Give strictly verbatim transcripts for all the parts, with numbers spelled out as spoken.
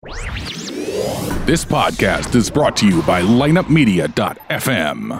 This podcast is brought to you by lineup media dot f m.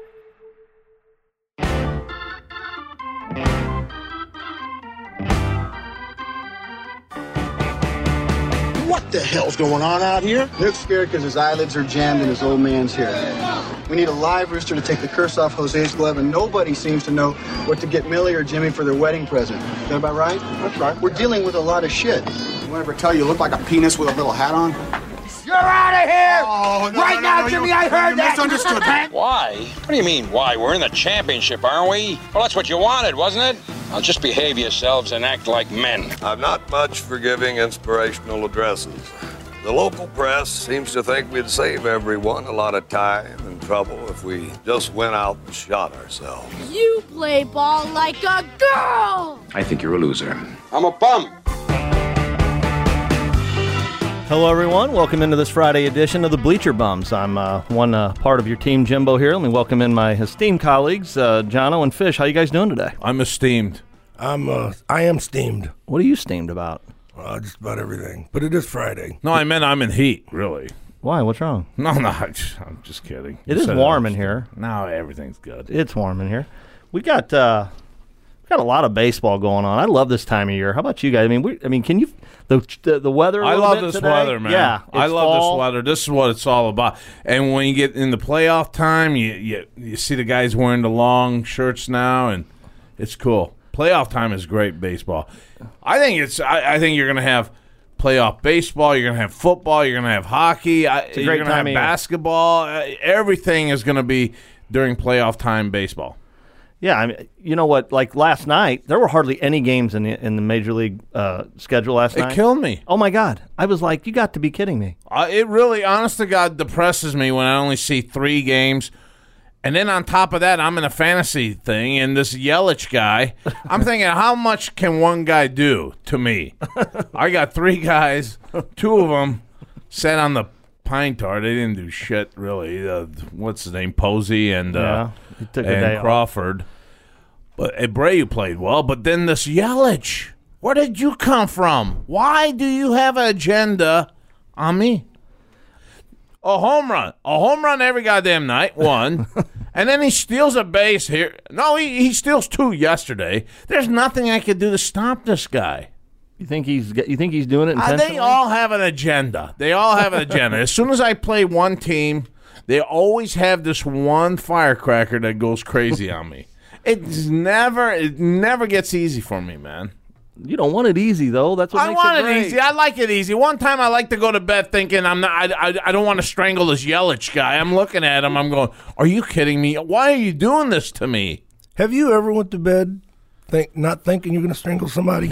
What the hell's going on out here? Luke's scared because his eyelids are jammed and his old man's here. We need a live rooster to take the curse off Jose's glove, and nobody seems to know what to get Millie or Jimmy for their wedding present. Is that about right? That's right. We're dealing with a lot of shit. Anyone ever tell you you look like a penis with a little hat on? You're out of here! Oh, no, right no, now, no, Jimmy, you, I heard you that! misunderstood that. Why? What do you mean, why? We're in the championship, aren't we? Well, that's what you wanted, wasn't it? Now just behave yourselves and act like men. I'm not much for giving inspirational addresses. The local press seems to think we'd save everyone a lot of time and trouble if we just went out and shot ourselves. You play ball like a girl! I think you're a loser. I'm a bum. Hello, everyone. Welcome into this Friday edition of the Bleacher Bums. I'm uh, one uh, part of your team, Jimbo, here. Let me welcome in my esteemed colleagues, uh, Jono and Fish. How you guys doing today? I'm esteemed. I'm, uh, I am steamed. What are you steamed about? Uh, just about everything. But it is Friday. No, I meant I'm in heat, really. Why? What's wrong? No, no, I'm just kidding. It You is said warm it. in here. No, everything's good. It's warm in here. We got uh, we got a lot of baseball going on. I love this time of year. How about you guys? I mean, we, I mean, can you the the, the weather? A I little love bit this today? weather, man. Yeah, I it's love fall. this weather. This is what it's all about. And when you get in the playoff time, you you, you see the guys wearing the long shirts now, and it's cool. Playoff time is great baseball. I think it's. I, I think you're going to have playoff baseball. You're going to have football. You're going to have hockey. I, It's a you're great going to have time of year. basketball. Uh, everything is going to be during playoff time baseball. Yeah, I mean, you know what? Like last night, there were hardly any games in the in the major league uh, schedule last It night. killed me. Oh my God! I was like, you got to be kidding me. Uh, it really, honest to God, depresses me when I only see three games. And then on top of that, I'm in a fantasy thing, and this Yelich guy, I'm thinking, how much can one guy do to me? I got three guys, two of them sat on the pine tar. They didn't do shit, really. Uh, what's his name? Posey and, uh, Yeah, he took a day and off. Crawford. But Abreu played well. But then this Yelich, where did you come from? Why do you have an agenda on me? A home run. A home run every goddamn night, one. And then he steals a base here. No, he, he steals two yesterday. There's nothing I could do to stop this guy. You think he's you think he's doing it Uh, intentionally? they all have an agenda. They all have an agenda. As soon as I play one team, they always have this one firecracker that goes crazy on me. It's never it never gets easy for me, man. You don't want it easy though. That's what I makes want it it great. easy. I like it easy. One time I like to go to bed thinking I'm not. I, I, I don't want to strangle this Yelich guy. I'm looking at him. I'm going, are you kidding me? Why are you doing this to me? Have you ever went to bed think not thinking you're going to strangle somebody?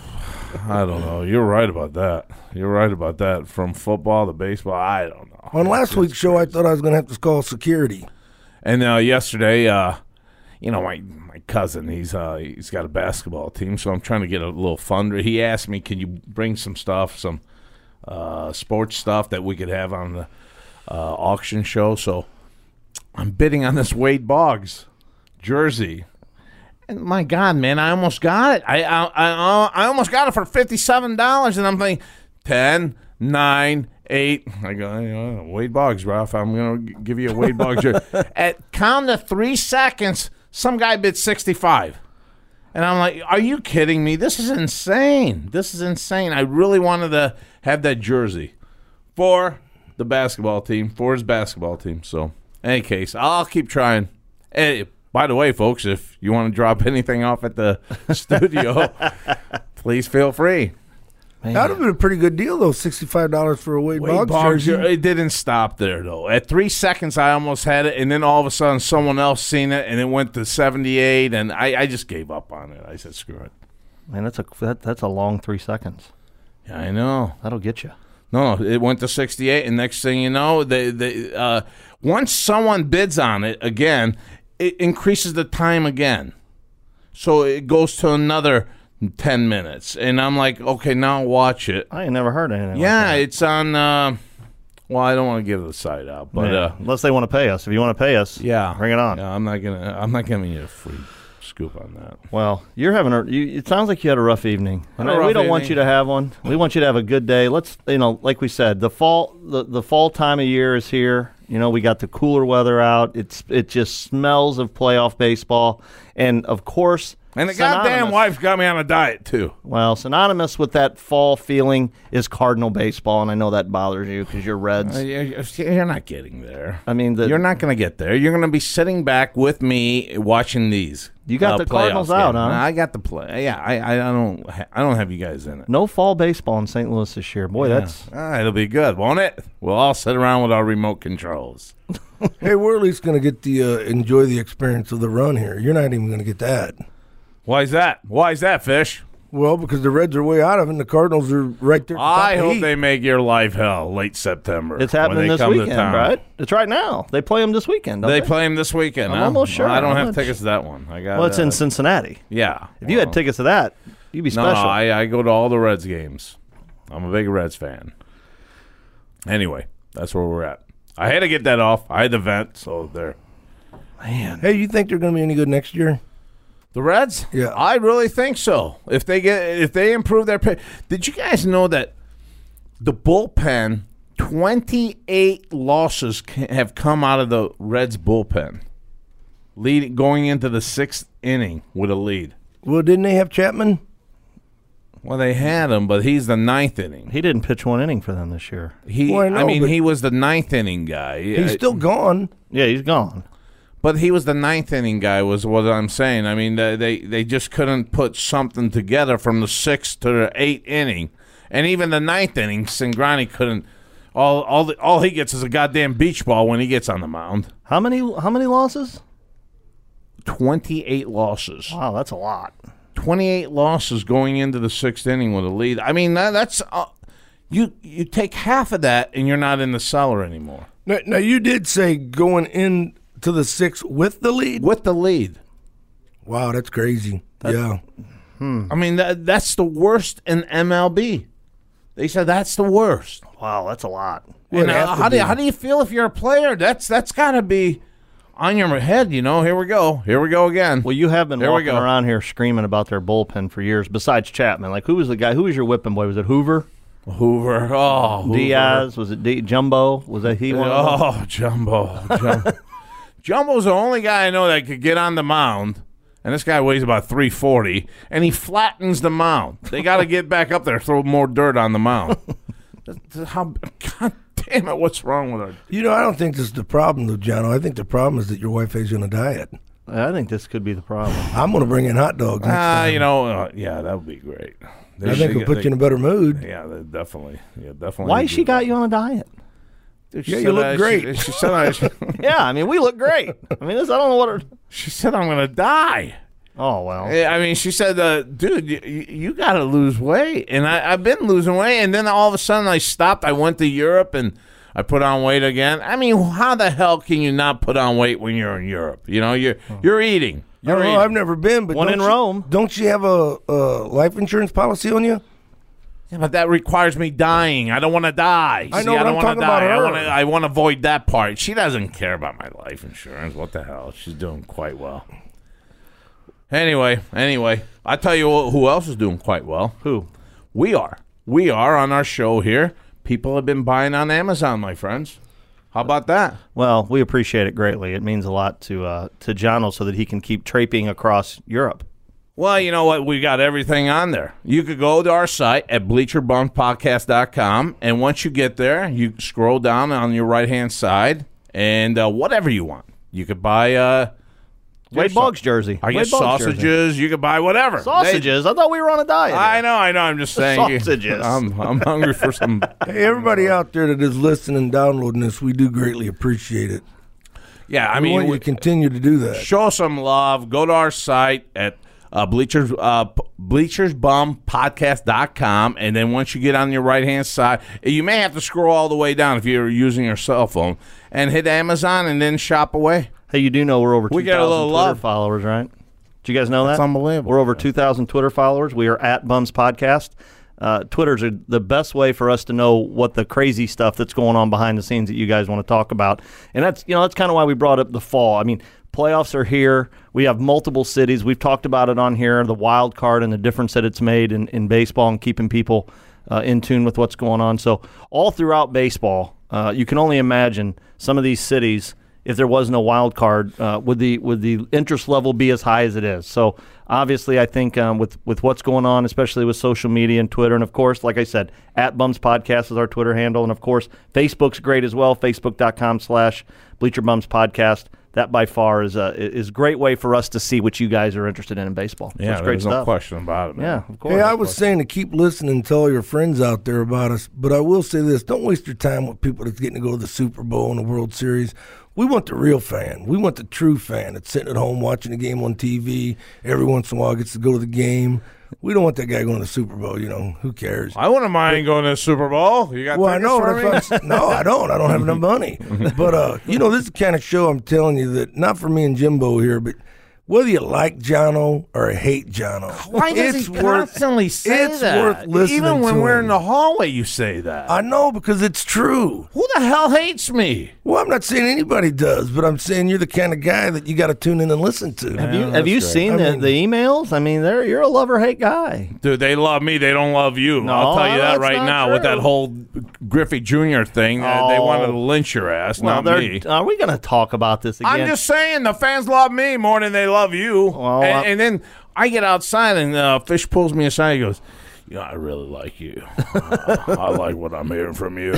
I don't know. You're right about that. You're right about that. From football to baseball, I don't know. On last week's show, I thought I was going to have to call security. And uh, yesterday, uh, you know, my my cousin, he's uh, he's got a basketball team, so I'm trying to get a little fund. He asked me, can you bring some stuff, some uh, sports stuff that we could have on the uh, auction show? So I'm bidding on this Wade Boggs jersey. And my God, man, I almost got it. I I I, I almost got it for fifty-seven dollars, and I'm thinking ten, nine, eight. I go, you know, Wade Boggs, Ralph. I'm going to give you a Wade Boggs jersey. At count of three seconds, some guy bid sixty-five. And I'm like, are you kidding me? This is insane. This is insane. I really wanted to have that jersey for the basketball team, for his basketball team. So, in any case, I'll keep trying. Hey, by the way, folks, if you want to drop anything off at the studio, please feel free. Man. That would have been a pretty good deal, though, sixty-five dollars for a Wade, Wade Boggs, Boggs jersey. It didn't stop there, though. At three seconds, I almost had it, and then all of a sudden, someone else seen it, and it went to seventy-eight, and I, I just gave up on it. I said, screw it. Man, that's a that, that's a long three seconds. Yeah, I know. That'll get you. No, it went to sixty-eight, and next thing you know, they, they, uh, once someone bids on it again, it increases the time again. So it goes to another ten minutes. And I'm like, okay, now watch it. I ain't never heard anything Yeah, like that. it's on, uh, well, I don't want to give the site out. But yeah. uh, Unless they want to pay us. If you want to pay us, yeah, bring it on. Yeah, I'm not going to, I'm not giving you a free scoop on that. Well, you're having a. You, it sounds like you had a rough evening. And A rough we don't want evening. you to have one. We want you to have a good day. Let's, you know, like we said, the fall, the, the fall time of year is here. You know, we got the cooler weather out. It's it just smells of playoff baseball, and of course. And the goddamn synonymous- wife got me on a diet, too. Well, synonymous with that fall feeling is Cardinal baseball, and I know that bothers you because you're Reds. Uh, you're you're not getting there. I mean, the, You're not going to get there. You're going to be sitting back with me watching these. You got uh, the Cardinals playoff out, games. huh? I got the play. Yeah, I, I, I don't ha- I don't have you guys in it. no fall baseball in Saint Louis this year. Boy, Yeah. that's Ah, it'll be good, won't it? We'll all sit around with our remote controls. Hey, we're at least going to get the uh, enjoy the experience of the run here. You're not even going to get that. Why is that? Why is that, Fish? Well, because the Reds are way out of it, and the Cardinals are right there. At the top I of hope heat. they make your life hell late September. it's when happening they this come to weekend, town. right? It's right now. They play them this weekend. Don't They they, play him this weekend. I'm huh? almost sure. Well, I don't I'm have not tickets to that one. I got. Well, it's uh, in Cincinnati. Yeah. If you had well, tickets to that, you'd be No, special. no, I, I go to all the Reds games. I'm a big Reds fan. Anyway, that's where we're at. I had to get that off. I had the vent, so there. Man, Hey, you think they're going to be any good next year? The Reds? Yeah. I really think so. If they get, if they improve their pay. Did you guys know that the bullpen, twenty-eight losses ca- have come out of the Reds bullpen, leading going into the sixth inning with a lead. Well, didn't they have Chapman? Well, they had him, but he's the ninth inning. he didn't pitch one inning for them this year. He, Well, I I, know, mean, but- he was the ninth inning guy. He's Uh, still gone. Yeah, he's gone. But he was the ninth inning guy, was what I'm saying. I mean, they they, they just couldn't put something together from the sixth to the eighth inning, and even the ninth inning, Singrani couldn't. All all the, all he gets is a goddamn beach ball when he gets on the mound. How many? How many losses? Twenty-eight losses. Wow, that's a lot. Twenty-eight losses going into the sixth inning with a lead. I mean, that, that's uh, you you take half of that, and you're not in the cellar anymore Now, now you did say going in to the sixth with the lead. with the lead. Wow, that's crazy. yeah. I mean, that, that's the worst in M L B. They said that's the worst. Wow, that's a lot. Well, And it uh, has to how do you, be. how do you feel if you're a player? That's that's got to be on your head, you know. Here we go. Here we go again. Well, you have been There we walking go. around here screaming about their bullpen for years. Besides Chapman, like who was the guy? Who was your whipping boy? Was it Hoover? Hoover. Oh, Hoover. Diaz? Was it D- Jumbo? Was that he? One of them? Oh, Jumbo. Jumbo. Jumbo's the only guy I know that could get on the mound. And this guy weighs about three forty, and he flattens the mound. They got to get back up there, throw more dirt on the mound. That's how, God damn it, what's wrong with her? You know, I don't think this is the problem, though, Jono. I think the problem is that your wife is on a diet. I think this could be the problem. I'm going to bring in hot dogs next Ah, time. you know, uh, yeah, that would be great. I think it'll put you in a better mood. Yeah, they definitely. Yeah, definitely. Why do she that. got you on a diet? Dude, she Yeah, you said look I- great. She, she said I, she, Yeah, I mean we look great. I mean this. I don't know what. Her, she said I'm gonna die. oh well. Yeah, I mean, she said, uh, "Dude, you, you got to lose weight," and I, I've been losing weight, and then all of a sudden I stopped. I went to Europe and I put on weight again. I mean, how the hell can you not put on weight when you're in Europe? You know, you're you're eating. I You're don't know, eating. I've never been, but One don't in you- Rome. Don't you have a, a life insurance policy on you? Yeah, but that requires me dying. I don't want to die. I See, know, I but don't I'm want to talking about die. I her. want to. I want to avoid that part. She doesn't care about my life insurance. What the hell? She's doing quite well. Anyway, anyway, I tell you who who else is doing quite well. Who? We are. We are on our show here. People have been buying on Amazon, my friends. How about that? Well, we appreciate it greatly. It means a lot to uh, to Jono so that he can keep traipsing across Europe. Well, you know what? We got everything on there. You could go to our site at bleacher bums podcast dot com, and once you get there, you scroll down on your right-hand side, and uh, whatever you want. You could buy uh, Wade Boggs jersey. I Wade guess Boggs jersey. sausages. You could buy whatever. Sausages. I thought we were on a diet. They- I know, I know. I'm just saying. Sausages. I'm, I'm hungry for some. Hey, everybody out there that is listening and downloading this, we do greatly appreciate it. Yeah, I I mean, want you we- to continue to do that. show some love. Go to our site at uh, Bleachers uh, bleachers bum podcast dot com, and then once you get on your right hand side, you may have to scroll all the way down if you're using your cell phone, and hit Amazon, and then shop away. Hey, you do know we're over We two get a thousand little Twitter love. followers, right? Did you guys know That's that? unbelievable. We're over two thousand Twitter followers. We are at Bums Podcast. Uh, Twitter's are the best way for us to know what the crazy stuff that's going on behind the scenes that you guys want to talk about. And that's, you know, that's kind of why we brought up the fall. I mean, Playoffs are here. We have multiple cities. We've talked about it on here, the wild card and the difference that it's made in, in baseball and keeping people uh, in tune with what's going on. So all throughout baseball, uh, you can only imagine some of these cities, if there was no wild card, uh, would the would the interest level be as high as it is? So obviously, I think um, with with what's going on, especially with social media and Twitter, and of course, like I said, at Bums Podcast is our Twitter handle, and of course, Facebook's great as well. Facebook.com slash Bleacher Bums Podcast. That by far is a is a great way for us to see what you guys are interested in in baseball. So yeah, it's great there's stuff. no question about it, man. Yeah, of course. Hey, I was saying to keep listening, tell all your friends out there about us, but I will say this: don't waste your time with people that's getting to go to the Super Bowl and the World Series. We want the real fan. We want the true fan that's sitting at home watching the game on T V. Every once in a while gets to go to the game. We don't want that guy going to the Super Bowl. You know, who cares? I wouldn't mind but, going to the Super Bowl. You got well, I know. That's what I'm, no, I don't. I don't have enough money. But, uh, you know, this is the kind of show I'm telling you that, not for me and Jimbo here, but whether you like Jono or hate Jono, why does it's he worth, constantly say it's that? Worth listening Even when to we're him. in the hallway, you say that. I know, because it's true. Who the hell hates me? Well, I'm not saying anybody does, but I'm saying you're the kind of guy that you got to tune in and listen to. Have you Yeah, have you that's seen I the, mean- the emails? I mean, they're, you're a love-or-hate guy. Dude, they love me. They don't love you. No, I'll tell you that that's right not now with true. that whole Griffey Junior thing. uh, They Oh. wanted to lynch your ass, Well, not they're- me. are we going to talk about this again? I'm just saying the fans love me more than they love you. Well, and, I- and then I get outside and uh, Fish pulls me aside. He goes, "You know, I really like you. Uh, I like what I'm hearing from you.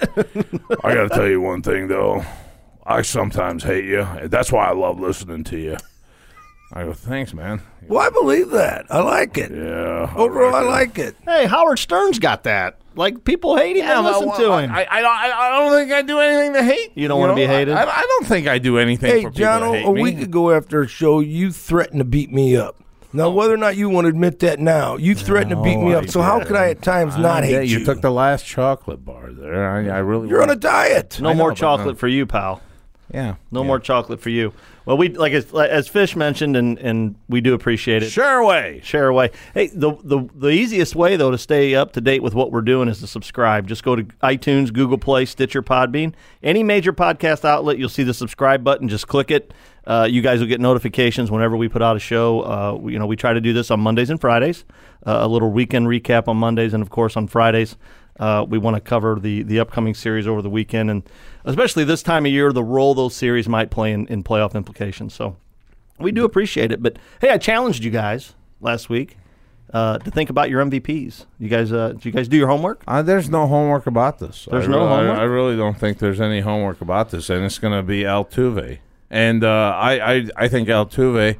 I got to tell you one thing, though. I sometimes hate you. That's why I love listening to you." I go, "Thanks, man." Well, I believe that. I like it. Yeah. Overall, I reckon. like it. Hey, Howard Stern's got that. Like, people hate him and but, listen well, to him. I, I, don't, I, I don't think I do anything to hate. You don't wanna know? be hated? I, I don't think I do anything Hey, for people to Jono, hate a me. week ago after a show, you threatened to beat me up. Now, whether or not you want to admit that now, you threatened to beat me No, up. I So how didn't. could I at times not I- hate yeah, you? You took the last chocolate bar there. I, I really. You're on a wanted- diet. no I know, more but chocolate no. for you, pal. Yeah. No yeah. more chocolate for you. Well, we like as, as Fish mentioned, and, and we do appreciate it. Share away. Share away. Hey, the, the the easiest way though to stay up to date with what we're doing is to subscribe. Just go to iTunes, Google Play, Stitcher, Podbean, any major podcast outlet. You'll see the subscribe button. Just click it. Uh, you guys will get notifications whenever we put out a show. Uh, we, you know, we try to do this on Mondays and Fridays. Uh, a little weekend recap on Mondays, and of course on Fridays. Uh, we want to cover the, the upcoming series over the weekend, and especially this time of year, the role those series might play in, in playoff implications. So we do appreciate it. But, hey, I challenged you guys last week uh, to think about your M V Ps. You guys, uh, did you guys do your homework? Uh, there's no homework about this. There's I no really, homework? I, I really don't think there's any homework about this, and it's going to be Altuve. And uh, I, I, I think Altuve,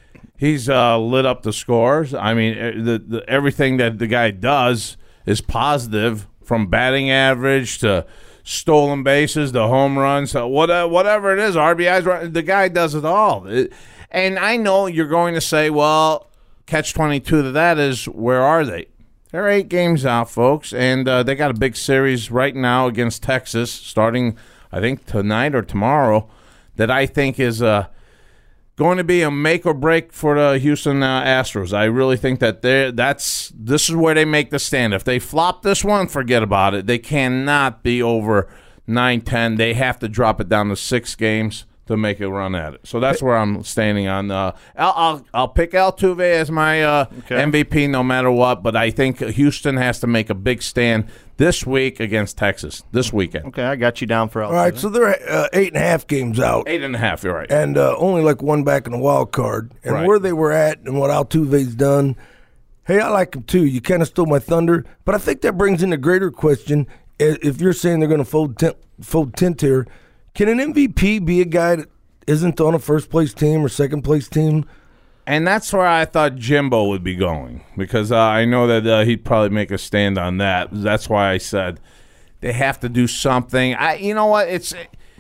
he's uh, lit up the scores. I mean, eh, the, the everything that the guy does is positive, from batting average to stolen bases, to home runs, to what, uh, whatever it is, R B Is. The guy does it all. It, and I know you're going to say, well, catch twenty-two to that is, where are they? They're eight games out, folks, and uh, they got a big series right now against Texas, starting, I think, tonight or tomorrow, that I think is uh, going to be a make or break for the Houston uh, Astros. I really think that they that's this is where they make the stand. If they flop this one, forget about it. They cannot be over nine ten. They have to drop it down to six games to make a run at it. So that's where I'm standing on. Uh, I'll, I'll I'll pick Altuve as my uh, Okay. M V P no matter what, but I think Houston has to make a big stand this week against Texas, this weekend. Okay, I got you down for Altuve. All right, so they're uh, eight and a half games out. Eight and a half, you're right. And uh, only like one back in the wild card. And Right. where they were at and what Altuve's done, hey, I like him too. You kind of stole my thunder. But I think that brings in a greater question. I- If you're saying they're going to fold tent, fold tent here, can an M V P be a guy that isn't on a first-place team or second-place team? And that's where I thought Jimbo would be going, because uh, I know that uh, he'd probably make a stand on that. That's why I said they have to do something. I, you know what? It's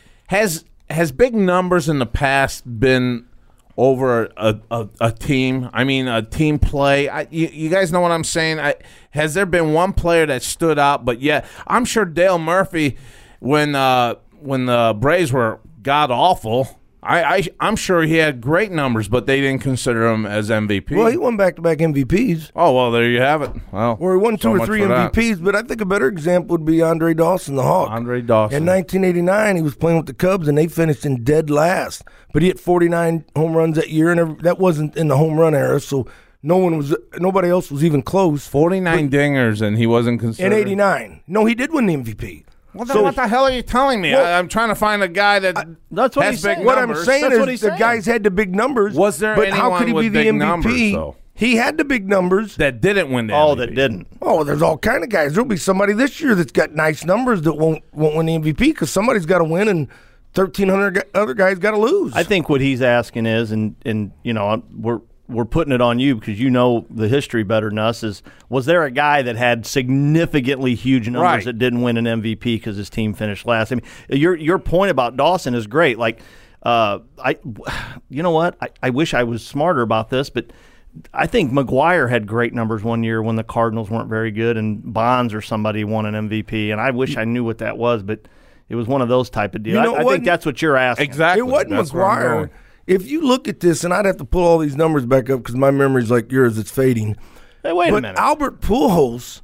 has has big numbers in the past been over a, a, a team? I mean, a team play. I, you, you guys know what I'm saying? I, has there been one player that stood out? But yeah, I'm sure Dale Murphy, when uh, when the Braves were god awful, I, I, I'm sure he had great numbers, but they didn't consider him as M V P. Well, he won back-to-back M V Ps. Oh, well, there you have it. Well, or he won two so or much three for M V Ps, that. but I think a better example would be Andre Dawson, the Hawk. Andre Dawson. In nineteen eighty-nine, he was playing with the Cubs, and they finished in dead last. But he hit forty-nine home runs that year, and every, that wasn't in the home run era, so no one was, nobody else was even close. forty-nine but, dingers, and he wasn't considered. In eighty-nine. No, he did win the M V P. Well, then so, what the hell are you telling me? Well, I, I'm trying to find a guy that I, that's what has he's big saying. What numbers. I'm saying that's is what he's the saying. guys had the big numbers. Was there but anyone how could he with be the big M V P? Numbers, though? He had the big numbers. That didn't win the Oh, M V P. that didn't. Oh, there's all kind of guys. There'll be somebody this year that's got nice numbers that won't won't win the M V P because somebody's got to win and thirteen hundred other guys got to lose. I think what he's asking is, and and you know, we're we're putting it on you because you know the history better than us, is was there a guy that had significantly huge numbers right. that didn't win an M V P because his team finished last? I mean, your your point about Dawson is great. Like, uh, I, you know what? I, I wish I was smarter about this, but I think McGuire had great numbers one year when the Cardinals weren't very good, and Bonds or somebody won an M V P, and I wish I knew what that was, but it was one of those type of deals. You know, I, I think that's what you're asking. Exactly. It wasn't That's where I'm McGuire. going. If you look at this, and I'd have to pull all these numbers back up because my memory's like yours, it's fading. Hey, wait but a minute. Albert Pujols,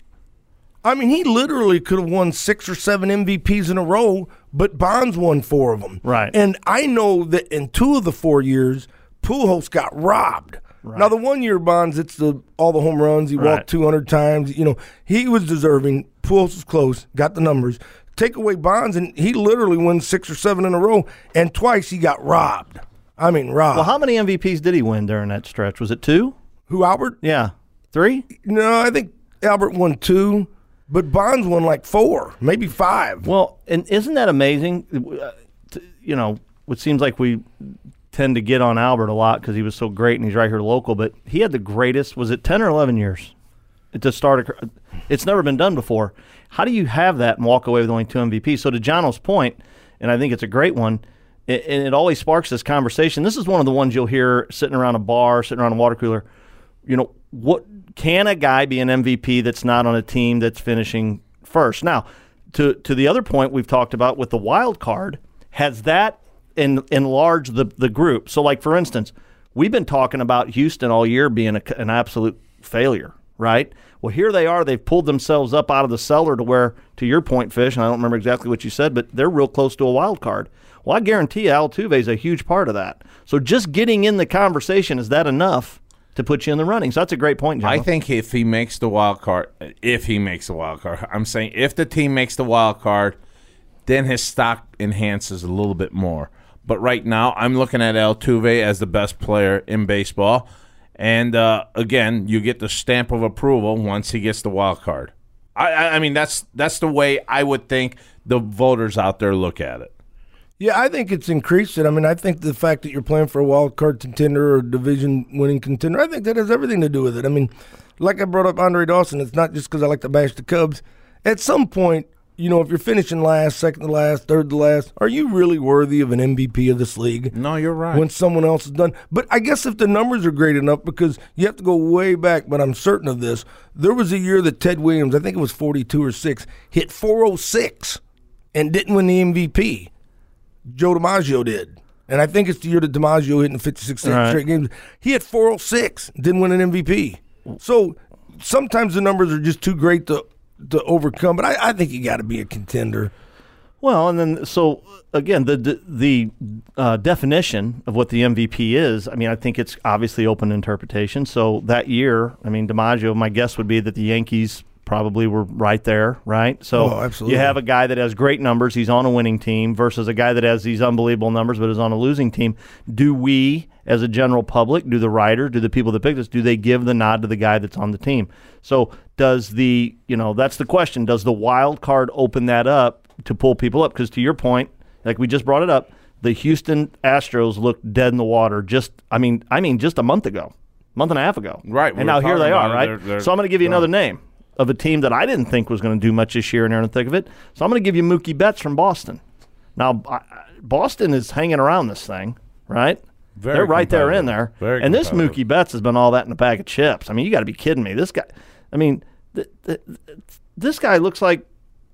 I mean, he literally could have won six or seven M V Ps in a row, but Bonds won four of them. Right. And I know that in two of the four years, Pujols got robbed. Right. Now, the one year Bonds, it's the all the home runs. He Right. walked two hundred times. You know, he was deserving. Pujols was close, got the numbers. Take away Bonds, and he literally won six or seven in a row, and twice he got robbed. I mean, robbed. Well, how many M V Ps did he win during that stretch? Was it two? Who, Albert? Yeah. Three? No, I think Albert won two, but Bonds won like four, maybe five. Well, and isn't that amazing? Uh, t- You know, it seems like we tend to get on Albert a lot because he was so great and he's right here local, but he had the greatest, was it ten or eleven years to start? A, it's never been done before. How do you have that and walk away with only two M V Ps? So to Jono's point, and I think it's a great one, it, and it always sparks this conversation. This is one of the ones you'll hear sitting around a bar, sitting around a water cooler. You know, what can a guy be an M V P that's not on a team that's finishing first? Now, to to the other point we've talked about with the wild card, has that en, enlarged the, the group? So, like, for instance, we've been talking about Houston all year being a, an absolute failure, right? Well, here they are. They've pulled themselves up out of the cellar to where, to your point, Fish, and I don't remember exactly what you said, but they're real close to a wild card. Well, I guarantee you Altuve is a huge part of that. So just getting in the conversation, is that enough to put you in the running? So that's a great point, John. I think if he makes the wild card, if he makes the wild card, I'm saying if the team makes the wild card, then his stock enhances a little bit more. But right now, I'm looking at Altuve as the best player in baseball. And, uh, again, you get the stamp of approval once he gets the wild card. I, I, I mean, that's that's the way I would think the voters out there look at it. Yeah, I think it's increased it. I mean, I think the fact that you're playing for a wild card contender or division-winning contender, I think that has everything to do with it. I mean, like I brought up Andre Dawson, it's not just because I like to bash the Cubs. At some point, you know, if you're finishing last, second to last, third to last, are you really worthy of an M V P of this league? No, you're right. When someone else is done. But I guess if the numbers are great enough, because you have to go way back, but I'm certain of this, there was a year that Ted Williams, I think it was forty-two or six, hit four oh six and didn't win the M V P. Joe DiMaggio did. And I think it's the year that DiMaggio hit in fifty-six right. straight games. He had four oh six, didn't win an M V P. So sometimes the numbers are just too great to to overcome, but I, I think you got to be a contender. Well, and then so again, the the, the uh, definition of what the M V P is. I mean, I think it's obviously open interpretation. So that year, I mean, DiMaggio, my guess would be that the Yankees probably were right there, right? So oh, absolutely. You have a guy that has great numbers, he's on a winning team, versus a guy that has these unbelievable numbers but is on a losing team. Do we, as a general public, do the writers, do the people that pick this, do they give the nod to the guy that's on the team? So does the, you know, that's the question. Does the wild card open that up to pull people up? Because to your point, like we just brought it up, the Houston Astros looked dead in the water just, I mean, I mean, just a month ago, month and a half ago. Right. And now here they are, right? They're, they're, so I'm going to give you another name of a team that I didn't think was going to do much this year, and they're in the thick of it. So I'm going to give you Mookie Betts from Boston. Now, Boston is hanging around this thing, right? Very they're right there in there. Very and this Mookie Betts has been all that in a bag of chips. I mean, you got to be kidding me. This guy, I mean, th- th- th- this guy looks like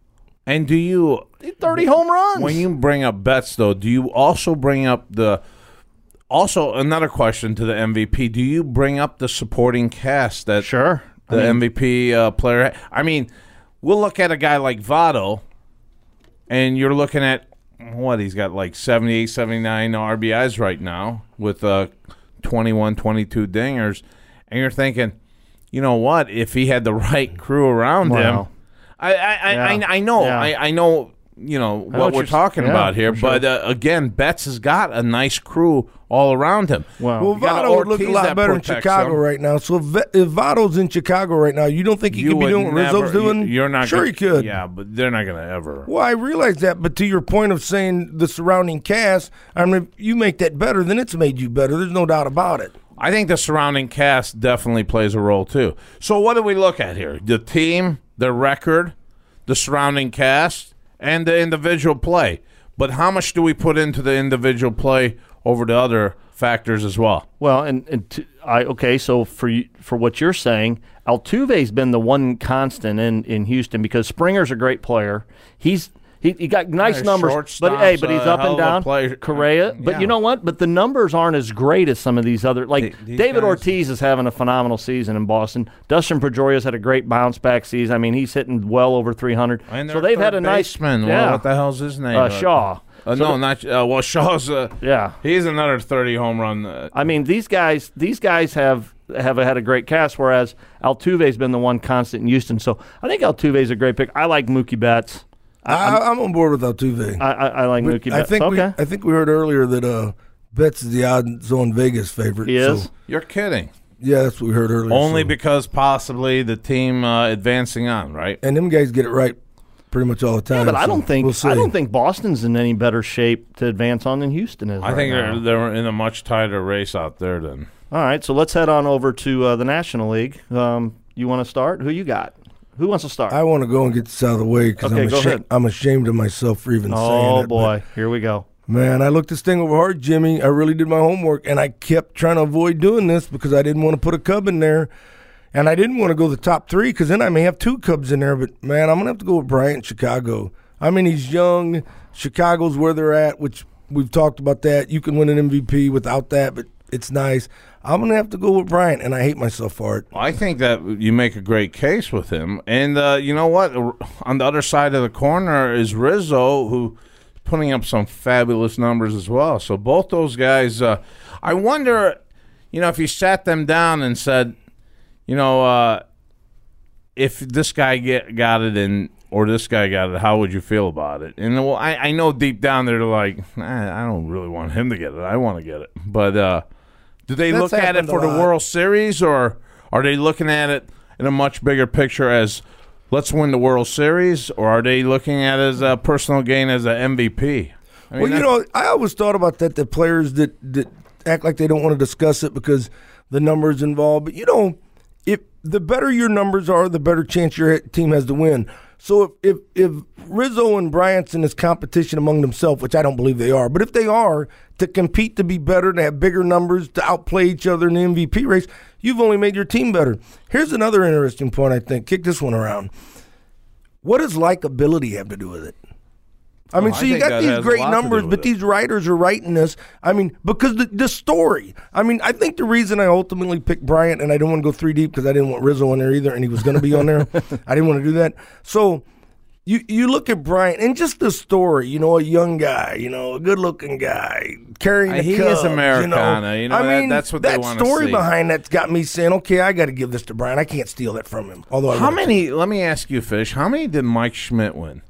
And do you thirty home runs? When you bring up Betts, though, do you also bring up the also another question to the M V P? Do you bring up the supporting cast that sure the I mean, M V P uh, player? I mean, we'll look at a guy like Votto, and you're looking at what he's got like seventy-eight, seventy-nine R B Is right now with uh, twenty-one, twenty-two dingers, and you're thinking, you know what? If he had the right crew around wow. him. I I, yeah. I I know yeah. I, I know you know what, what we're talking yeah, about here, sure. but uh, again, Betts has got a nice crew all around him. Wow. Well, Votto would look a lot better in Chicago him. right now. So if, if Votto's in Chicago right now, you don't think he you could be doing what never, Rizzo's doing? You're not. Sure, gonna, he could. Yeah, but they're not going to ever. Well, I realize that, but to your point of saying the surrounding cast, I mean, if you make that better, then it's made you better. There's no doubt about it. I think the surrounding cast definitely plays a role too. So what do we look at here? The team, the record, the surrounding cast, and the individual play. But how much do we put into the individual play over the other factors as well? Well, and, and to, I okay, so for you, for what you're saying, Altuve's been the one constant in, in Houston because Springer's a great player. He's he, he got nice yeah, numbers, but hey, but he's up and down. Player. Correa, but yeah. you know what? But the numbers aren't as great as some of these other. Like these David guys, Ortiz is having a phenomenal season in Boston. Dustin Pedroia's had a great bounce back season. I mean, he's hitting well over three hundred. And so they've had a nice. Baseman. Yeah. Well, what the hell's his name? Uh, Shaw. Uh, so no, not uh, well. Shaw's. Uh, yeah, he's another thirty home run. Uh, I mean, these guys. These guys have have had a great cast, whereas Altuve's been the one constant in Houston. So I think Altuve's a great pick. I like Mookie Betts. I, I'm, I'm on board with Altuve. I, I, I like we, Mookie I Betts. think okay. we, I think we heard earlier that uh, Betts is the odds-on Vegas favorite. He is? So, You're kidding. Yeah, that's what we heard earlier. Only so. because possibly the team uh, advancing on, right? And them guys get it right pretty much all the time. Yeah, but I don't so think we'll I don't think Boston's in any better shape to advance on than Houston is. I right think now. they're they're in a much tighter race out there than. All right, so let's head on over to uh, the National League. Um, you want to start? Who you got? Who wants to start? I want to go and get this out of the way because okay, I'm, go ashamed, ahead. I'm ashamed of myself for even oh, saying it. Oh, boy. Here we go. Man, I looked this thing over hard, Jimmy. I really did my homework, and I kept trying to avoid doing this because I didn't want to put a Cub in there. And I didn't want to go the top three because then I may have two Cubs in there. But, man, I'm going to have to go with Bryant, Chicago. I mean, he's young. Chicago's where they're at, which we've talked about that. You can win an M V P without that, but it's nice. I'm going to have to go with Bryant, and I hate myself for it. I think that you make a great case with him. And uh, you know what? On the other side of the corner is Rizzo, who is putting up some fabulous numbers as well. So both those guys, uh, I wonder, you know, if you sat them down and said, you know, uh, if this guy get, got it in or this guy got it, how would you feel about it? And well, I, I know deep down they're like, nah, I don't really want him to get it. I want to get it. But uh, do they That's look at it for the World Series, or are they looking at it in a much bigger picture as let's win the World Series, or are they looking at it as a personal gain as an M V P? I mean, well, you know, I always thought about that, the players that, that act like they don't want to discuss it because the numbers involved. But, you know, if the better your numbers are, the better chance your team has to win. So if, if, if Rizzo and Bryant's in this competition among themselves, which I don't believe they are, but if they are, to compete to be better, to have bigger numbers, to outplay each other in the M V P race, you've only made your team better. Here's another interesting point, I think. Kick this one around. What does likability have to do with it? I mean, oh, so I you got these great numbers, but it. these writers are writing this. I mean, because the, the story. I mean, I think the reason I ultimately picked Bryant, and I didn't want to go three deep because I didn't want Rizzo on there either, and he was going to be on there. I didn't want to do that. So you you look at Bryant, and just the story, you know, a young guy, you know, a good-looking guy, carrying the He Cubs, is Americana. You know, I that, mean, that's what that they want to story see. behind that's got me saying, okay, I got to give this to Bryant. I can't steal that from him. Although I How would. many, let me ask you, Fish, how many did Mike Schmidt win?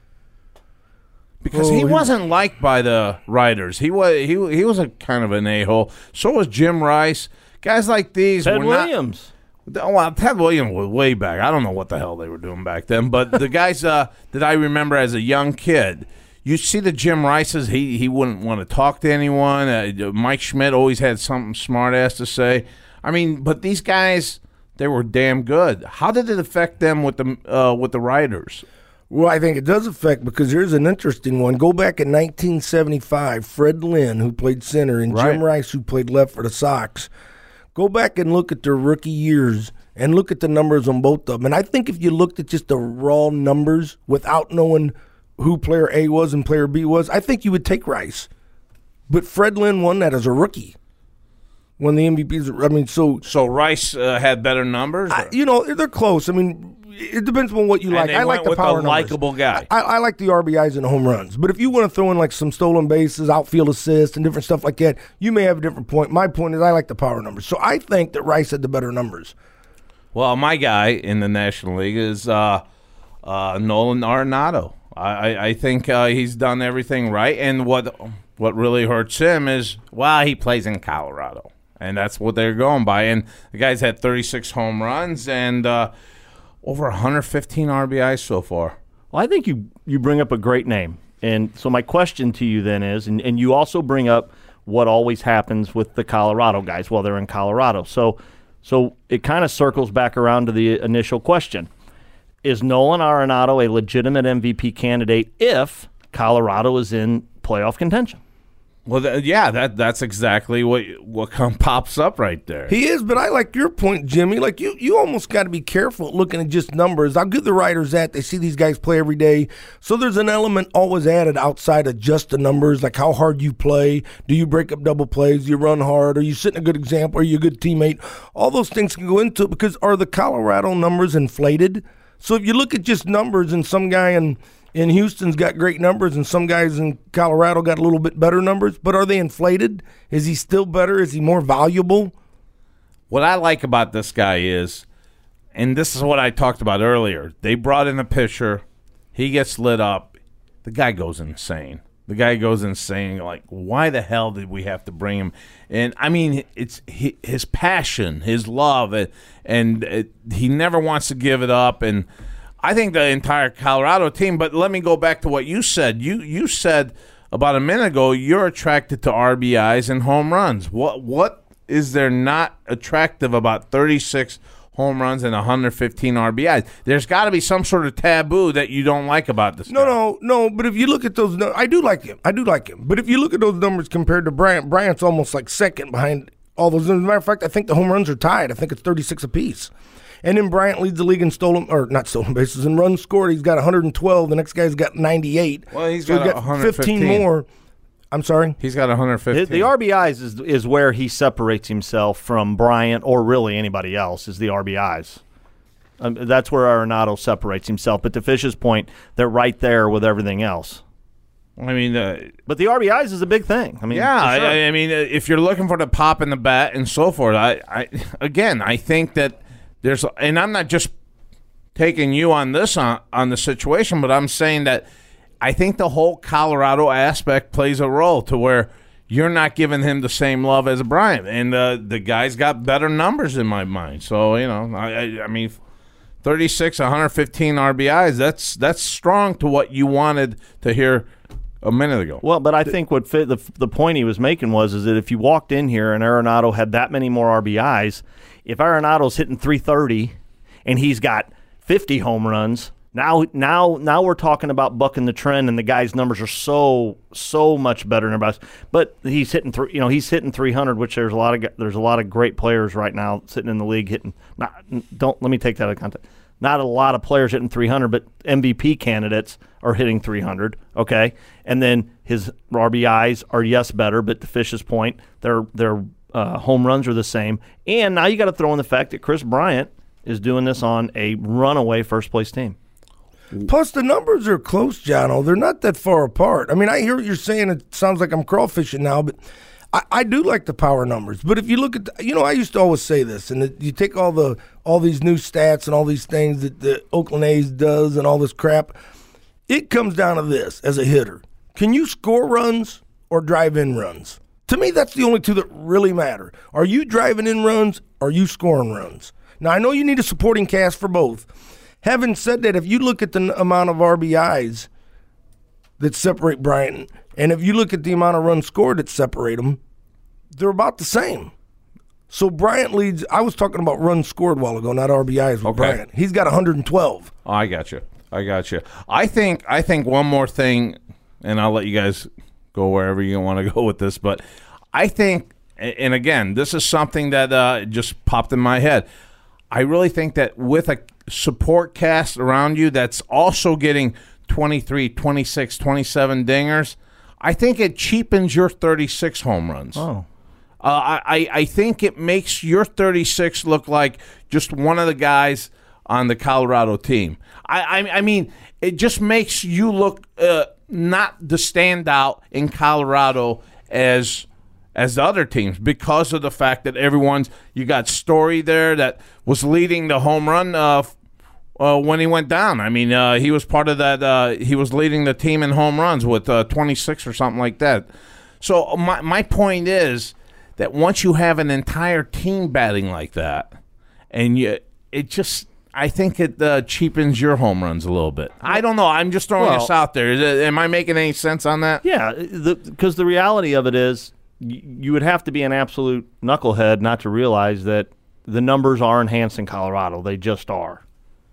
Because Oh, he he- wasn't liked by the writers. He was he he was a kind of an a-hole. So was Jim Rice. Guys like these Ted were not- Williams. Oh, well, Ted Williams was way back. I don't know what the hell they were doing back then. But the guys uh, that I remember as a young kid, you see the Jim Rices, he, he wouldn't want to talk to anyone. Uh, Mike Schmidt always had something smart-ass to say. I mean, but these guys, they were damn good. How did it affect them with the uh, with the writers? Well, I think it does affect because here's an interesting one. Go back in nineteen seventy-five, Fred Lynn, who played center, and Right. Jim Rice, who played left for the Sox. Go back and look at their rookie years and look at the numbers on both of them. And I think if you looked at just the raw numbers without knowing who player A was and player B was, I think you would take Rice. But Fred Lynn won that as a rookie. When the M V Ps, I mean, so so Rice uh, had better numbers. I, you know, they're close. I mean, it depends on what you and like. They I went like the with power a likable guy. I, I like the R B Is and the home runs. But if you want to throw in like some stolen bases, outfield assists, and different stuff like that, you may have a different point. My point is, I like the power numbers. So I think that Rice had the better numbers. Well, my guy in the National League is uh, uh, Nolan Arenado. I, I, I think uh, he's done everything right, and what what really hurts him is, well, he plays in Colorado. And that's what they're going by. And the guy's had thirty-six home runs and uh, over one hundred fifteen R B Is so far. Well, I think you, you bring up a great name. And so my question to you then is, and, and you also bring up what always happens with the Colorado guys while they're in Colorado. So, so it kind of circles back around to the initial question. Is Nolan Arenado a legitimate M V P candidate if Colorado is in playoff contention? Well, th- yeah, that that's exactly what what come, pops up right there. He is, but I like your point, Jimmy. Like you, you almost got to be careful looking at just numbers. How good the writers at? They see these guys play every day, so there's an element always added outside of just the numbers, like how hard you play. Do you break up double plays? Do you run hard? Are you setting a good example? Are you a good teammate? All those things can go into it because are the Colorado numbers inflated? So if you look at just numbers, and some guy in in Houston's got great numbers, and some guys in Colorado got a little bit better numbers. But are they inflated? Is he still better? Is he more valuable? What I like about this guy is, and this is what I talked about earlier, they brought in a pitcher. He gets lit up. The guy goes insane. The guy goes insane. Like, why the hell did we have to bring him? And, I mean, it's his passion, his love, and, and it, he never wants to give it up. And I think the entire Colorado team, but let me go back to what you said. You you said about a minute ago you're attracted to R B Is and home runs. What What is there not attractive about thirty-six home runs and one hundred fifteen R B Is? There's got to be some sort of taboo that you don't like about this No, guy. no, no. But if you look at those, I do like him. I do like him. But if you look at those numbers compared to Bryant, Bryant's almost like second behind all those. As a matter of fact, I think the home runs are tied. I think it's thirty-six apiece. And then Bryant leads the league in stolen, or not stolen bases, in runs scored. He's got one hundred twelve. The next guy's got ninety-eight. Well, he's so got, he's got one hundred fifteen fifteen more. I'm sorry? He's got one hundred fifteen. The, the R B Is is, is where he separates himself from Bryant or really anybody else, is the R B Is. Um, that's where Arenado separates himself. But to Fish's point, they're right there with everything else. I mean, uh, but the R B Is is a big thing. I mean, yeah, sure. I, I mean, if you're looking for the pop in the bat and so forth, I, I again, I think that there's, and I'm not just taking you on this on, on the situation, but I'm saying that I think the whole Colorado aspect plays a role to where you're not giving him the same love as Bryant, and uh, the guy's got better numbers in my mind. So you know, I, I, I mean, thirty-six, one hundred fifteen R B Is. That's that's strong to what you wanted to hear a minute ago. Well, but I think what fit, the the point he was making was is that if you walked in here and Arenado had that many more R B Is, if Arenado's hitting three thirty and he's got fifty home runs, now now now we're talking about bucking the trend, and the guy's numbers are so so much better than everybody else. But he's hitting three, you know, he's hitting three hundred, which there's a lot of there's a lot of great players right now sitting in the league hitting. Not don't let me take that out of context. Not a lot of players hitting three hundred, but M V P candidates are hitting three hundred, okay? And then his R B Is are, yes, better, but to Fish's point, their their uh, home runs are the same. And now you got to throw in the fact that Chris Bryant is doing this on a runaway first-place team. Plus, the numbers are close, Jono. They're not that far apart. I mean, I hear what you're saying. It sounds like I'm crawfishing now, but I, I do like the power numbers. But if you look at, the, you know, I used to always say this, and it, you take all the all these new stats and all these things that the Oakland A's does and all this crap, it comes down to this as a hitter. Can you score runs or drive in runs? To me, that's the only two that really matter. Are you driving in runs or are you scoring runs? Now, I know you need a supporting cast for both. Having said that, if you look at the n- amount of R B Is that separate Bryant, and if you look at the amount of runs scored that separate them, they're about the same. So Bryant leads. I was talking about runs scored a while ago, not R B Is with Okay. Bryant. He's got one hundred twelve. Oh, I got you. I got you. I think. I think one more thing, and I'll let you guys go wherever you want to go with this. But I think, and again, this is something that uh, just popped in my head. I really think that with a support cast around you that's also getting twenty-three, twenty-six, twenty-seven dingers, I think it cheapens your thirty-six home runs. Oh. Uh, I, I think it makes your thirty-six look like just one of the guys on the Colorado team. I, I, I mean, it just makes you look uh, not the standout in Colorado as as the other teams because of the fact that everyone's – you got Story there that was leading the home run uh, uh, when he went down. I mean, uh, he was part of that uh, – he was leading the team in home runs with uh, twenty-six or something like that. So my my point is – that once you have an entire team batting like that, and you, it just, I think it uh, cheapens your home runs a little bit. I don't know. I'm just throwing well, this out there. Is it, am I making any sense on that? Yeah, because the, the reality of it is y- you would have to be an absolute knucklehead not to realize that the numbers are enhanced in Colorado. They just are.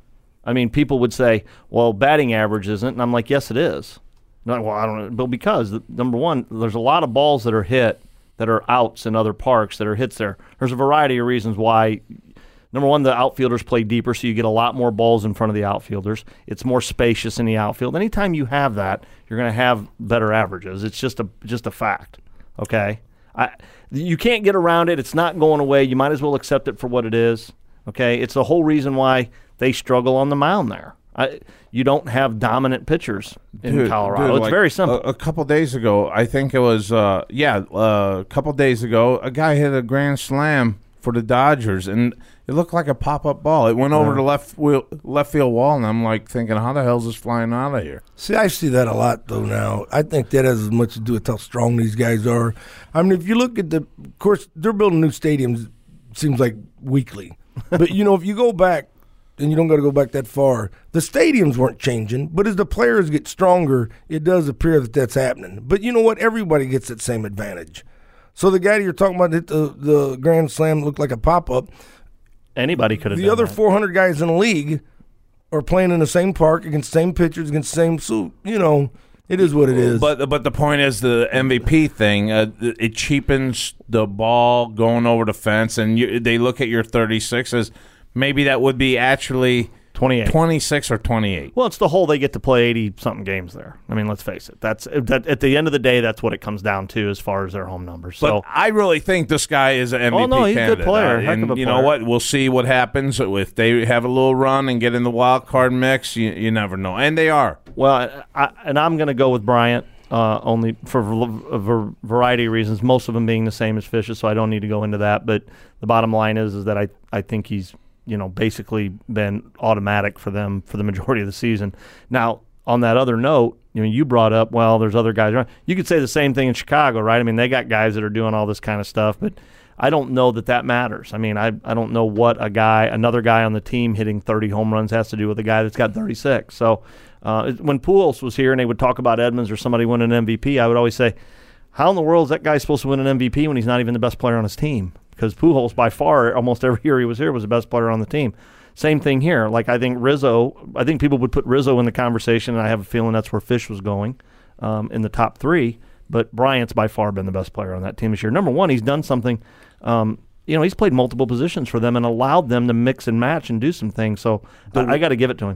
I mean, people would say, well, batting average isn't, and I'm like, yes, it is. No, well, I don't know, but because, number one, there's a lot of balls that are hit that are outs in other parks that are hits there. There's a variety of reasons why. Number one, the outfielders play deeper, so you get a lot more balls in front of the outfielders. It's more spacious in the outfield. Anytime you have that, you're going to have better averages. It's just a just a fact, okay? I, you can't get around it. It's not going away. You might as well accept it for what it is, okay? It's the whole reason why they struggle on the mound there. I, you don't have dominant pitchers in dude, Colorado. Dude, it's like very simple. A, a couple days ago, I think it was, uh, yeah, uh, a couple days ago, a guy hit a grand slam for the Dodgers, and it looked like a pop-up ball. It went over Yeah. the left wheel, left field wall, and I'm like thinking, how the hell is this flying out of here? See, I see that a lot, though, now. I think that has as much to do with how strong these guys are. I mean, if you look at the – of course, they're building new stadiums, seems like weekly. But, you know, if you go back, and you don't got to go back that far, the stadiums weren't changing. But as the players get stronger, it does appear that that's happening. But you know what? Everybody gets that same advantage. So the guy that you're talking about hit the, the grand slam looked like a pop-up. Anybody could have The done other that. four hundred guys in the league are playing in the same park against the same pitchers, against the same suit. You know, it is what it is. But but the point is the M V P thing. Uh, it cheapens the ball going over the fence, and you, they look at your thirty-six as maybe that would be actually twenty-eight. twenty-six or twenty-eight. Well, it's the whole they get to play eighty-something games there. I mean, let's face it. That's that, at the end of the day, that's what it comes down to as far as their home numbers. But So I really think this guy is an M V P Oh, no, he's a good candidate. player. Uh, Heck and of a you know player. what? We'll see what happens if they have a little run and get in the wild card mix. You, you never know, and they are. Well, I, and I'm going to go with Bryant uh, only for a var- variety of reasons, most of them being the same as Fisher, so I don't need to go into that. But the bottom line is is that I, I think he's you know basically been automatic for them for the majority of the season. Now, on that other note, you know, you brought up, well, there's other guys around. You could say the same thing in Chicago, right? I mean, they got guys that are doing all this kind of stuff, but I don't know that that matters. I mean, I I don't know what a guy, another guy on the team hitting thirty home runs has to do with a guy that's got thirty-six. So uh, when Pujols was here and they would talk about Edmonds or somebody winning an M V P, I would always say, how in the world is that guy supposed to win an M V P when he's not even the best player on his team? Because Pujols, by far, almost every year he was here, was the best player on the team. Same thing here. Like, I think Rizzo, I think people would put Rizzo in the conversation, and I have a feeling that's where Fish was going um, in the top three. But Bryant's by far been the best player on that team this year. Number one, he's done something. Um, you know, he's played multiple positions for them and allowed them to mix and match and do some things. So I, I got to give it to him.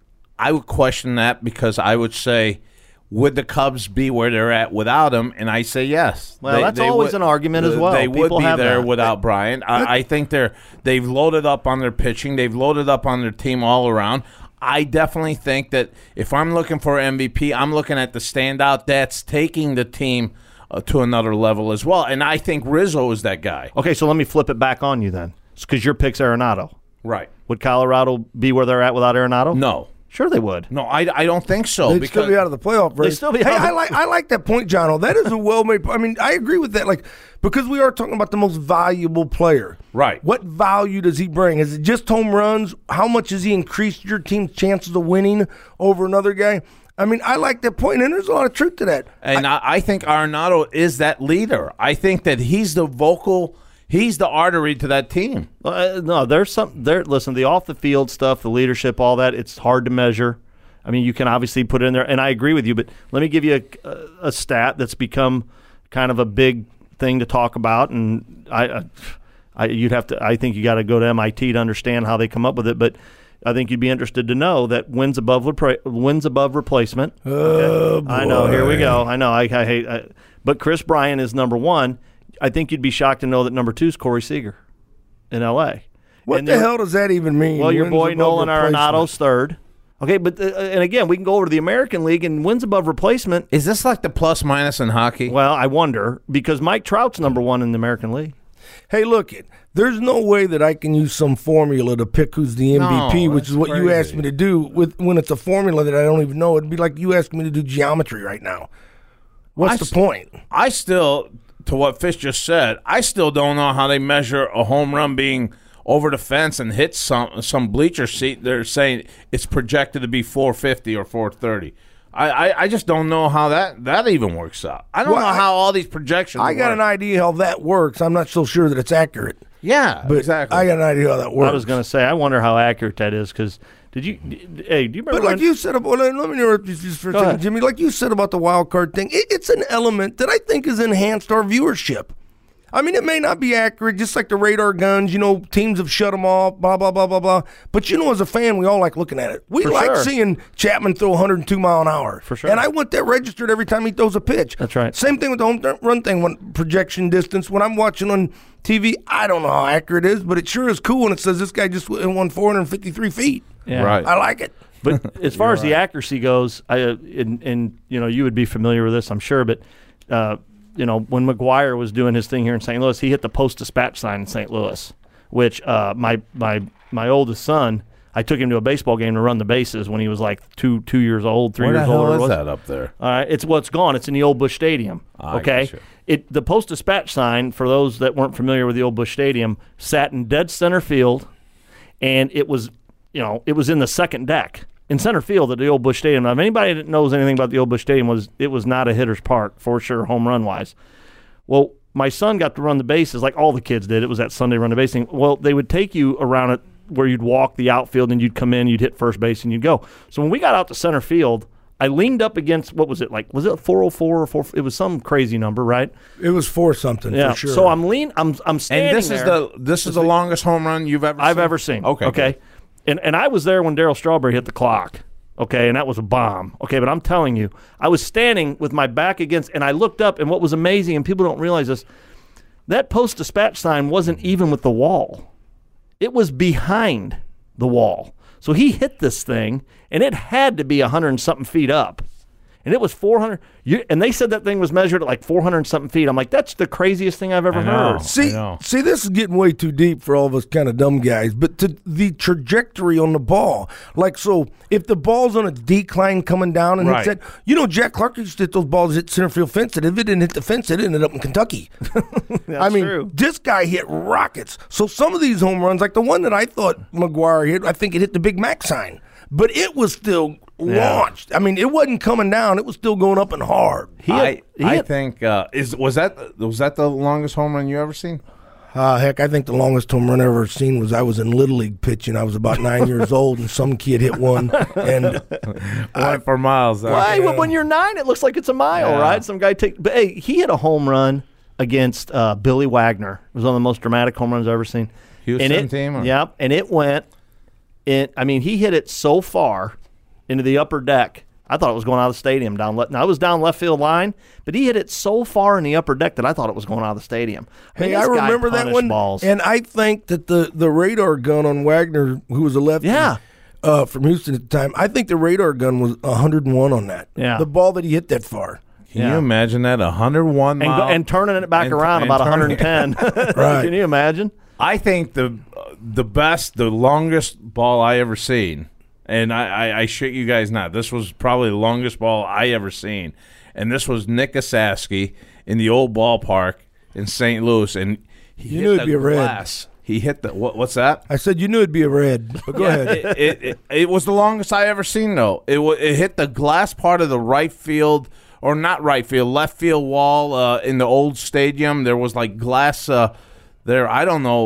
I would question that because I would say, would the Cubs be where they're at without him? And I say yes. Well, that's always an argument as well. They People would be have there that. without Bryant. I, I think they're they've loaded up on their pitching. They've loaded up on their team all around. I definitely think that if I'm looking for M V P, I'm looking at the standout that's taking the team uh, to another level as well. And I think Rizzo is that guy. Okay, so let me flip it back on you then. Because your pick's Arenado. Right. Would Colorado be where they're at without Arenado? No. Sure they would. No, I, I don't think so. They'd because still be out of the playoff race. They'd still be hey, out of I the- like I like that point, John. That is a well-made – I mean, I agree with that. Like, because we are talking about the most valuable player. Right. What value does he bring? Is it just home runs? How much has he increased your team's chances of winning over another guy? I mean, I like that point, and there's a lot of truth to that. And I, I think Arenado is that leader. I think that he's the vocal – he's the artery to that team. Uh, no, there's some there. Listen, the off the field stuff, the leadership, all that. It's hard to measure. I mean, you can obviously put it in there, and I agree with you. But let me give you a, a, a stat that's become kind of a big thing to talk about, and I, I I, you'd have to. I think you got to go to M I T to understand how they come up with it. But I think you'd be interested to know that wins above repra- wins above replacement. Oh, boy. I know. Here we go. I know. I, I hate. I, but Chris Bryant is number one. I think you'd be shocked to know that number two is Corey Seager in L A. What and the hell does that even mean? Well, your Wins boy above Nolan replacement? Arenado's third. Okay, but uh, and again, we can go over to the American League and wins above replacement. Is this like the plus minus in hockey? Well, I wonder because Mike Trout's number one in the American League. Hey, look, it. There's no way that I can use some formula to pick who's the M V P, No, which is that's what you crazy. asked me to do. With when it's a formula that I don't even know, it'd be like you asking me to do geometry right now. What's I the s- point? I still, to what Fish just said, I still don't know how they measure a home run being over the fence and hit some some bleacher seat. They're saying it's projected to be four fifty or four thirty. I, I, I just don't know how that, that even works out. I don't Well, know I- how all these projections I got work. an idea how that works. I'm not so sure that it's accurate. Yeah, But exactly. I got an idea how that works. I was going to say, I wonder how accurate that is because did you? d- Hey, do you remember? But like when- you said about, let me interrupt you just for a Go second, ahead. Jimmy. Like you said about the wild card thing, it, it's an element that I think has enhanced our viewership. I mean, it may not be accurate, just like the radar guns. You know, teams have shut them off, blah blah blah blah blah. But you know, as a fan, we all like looking at it. We For like sure. seeing Chapman throw one hundred two mile an hour. For sure. And I want that registered every time he throws a pitch. That's right. Same thing with the home th- run thing. When projection distance, when I'm watching on T V, I don't know how accurate it is, but it sure is cool when it says this guy just won four hundred fifty-three feet. Yeah. Right. I like it. But as far as the accuracy goes, I uh, and, and you know you would be familiar with this, I'm sure. But uh, you know when McGuire was doing his thing here in Saint Louis, he hit the post dispatch sign in Saint Louis, which uh, my my my oldest son, I took him to a baseball game to run the bases when he was like two two years old, three Where the years hell old. or is what- that up there? All right, it's well, it's gone. It's in the old Busch Stadium. I Okay, gotcha. it the post dispatch sign for those that weren't familiar with the old Busch Stadium sat in dead center field, and it was you know it was in the second deck in center field at the old Busch Stadium. Now, if anybody that knows anything about the old Busch Stadium, was it was not a hitter's park for sure, home run wise. Well, my son got to run the bases like all the kids did. It was that Sunday run the base thing. Well, they would take you around it where you'd walk the outfield and you'd come in, you'd hit first base, and you'd go. So when we got out to center field, I leaned up against, what was it, like, was it four oh four or four? It was some crazy number, right? It was for something, Yeah. for sure. So I'm lean, I'm I'm standing And this there. is the this is the longest home run you've ever I've seen? ever seen. Okay. Okay. good. And and I was there when Darryl Strawberry hit the clock. Okay, and that was a bomb. Okay, but I'm telling you, I was standing with my back against, and I looked up, and what was amazing, and people don't realize this, that post dispatch sign wasn't even with the wall. It was behind the wall. So he hit this thing, and it had to be a hundred and something feet up. And it was four hundred. You, and they said that thing was measured at like four hundred and something feet. I'm like, that's the craziest thing I've ever I know. heard. See, I know. see, this is getting way too deep for all of us kind of dumb guys. But to the trajectory on the ball, like, so if the ball's on a decline coming down and Right. hits that, you know, Jack Clark used to hit those balls hit center field fence, and if it didn't hit the fence, it ended up in Kentucky. I mean, true. this guy hit rockets. So some of these home runs, like the one that I thought McGuire hit, I think it hit the Big Mac sign, but it was still launched. I mean, it wasn't coming down; it was still going up and hard. He I, had- he I had- think uh, is was that was that the longest home run you ever seen? Uh, heck, I think the longest home run I ever seen was I was in Little League pitching. I was about nine years old, and some kid hit one. And Went for miles. uh, Why? Well, when you're nine, it looks like it's a mile, Yeah. right? Some guy take. But hey, he hit a home run against uh, Billy Wagner. It was one of the most dramatic home runs I've ever seen. Houston and it, team, or- Yep, and it went. It. I mean, he hit it so far into the upper deck. I thought it was going out of the stadium down left. Now I was down left field line, but he hit it so far in the upper deck that I thought it was going out of the stadium. I mean, hey, I this guy remember that punished one. Balls. And I think that the, the radar gun on Wagner, who was a lefty, Yeah. uh, from Houston at the time, I think the radar gun was one hundred one on that. Yeah. The ball that he hit that far. Can Yeah. you imagine that? one hundred one and, go, mile and turning it back and- around and about turning- one hundred ten. Right. Can you imagine? I think the the best, the longest ball I ever seen, and I, I, I shit you guys not, this was probably the longest ball I ever seen, and this was Nick Asaski in the old ballpark in Saint Louis, and he You hit knew it'd the be a red. glass. He hit the what? What's that? I said, you knew it'd be a red. But go ahead. it, it, it, it was the longest I ever seen, though. It wa- it hit the glass part of the right field, or not right field, left field wall uh, in the old stadium. There was like glass uh, there. I don't know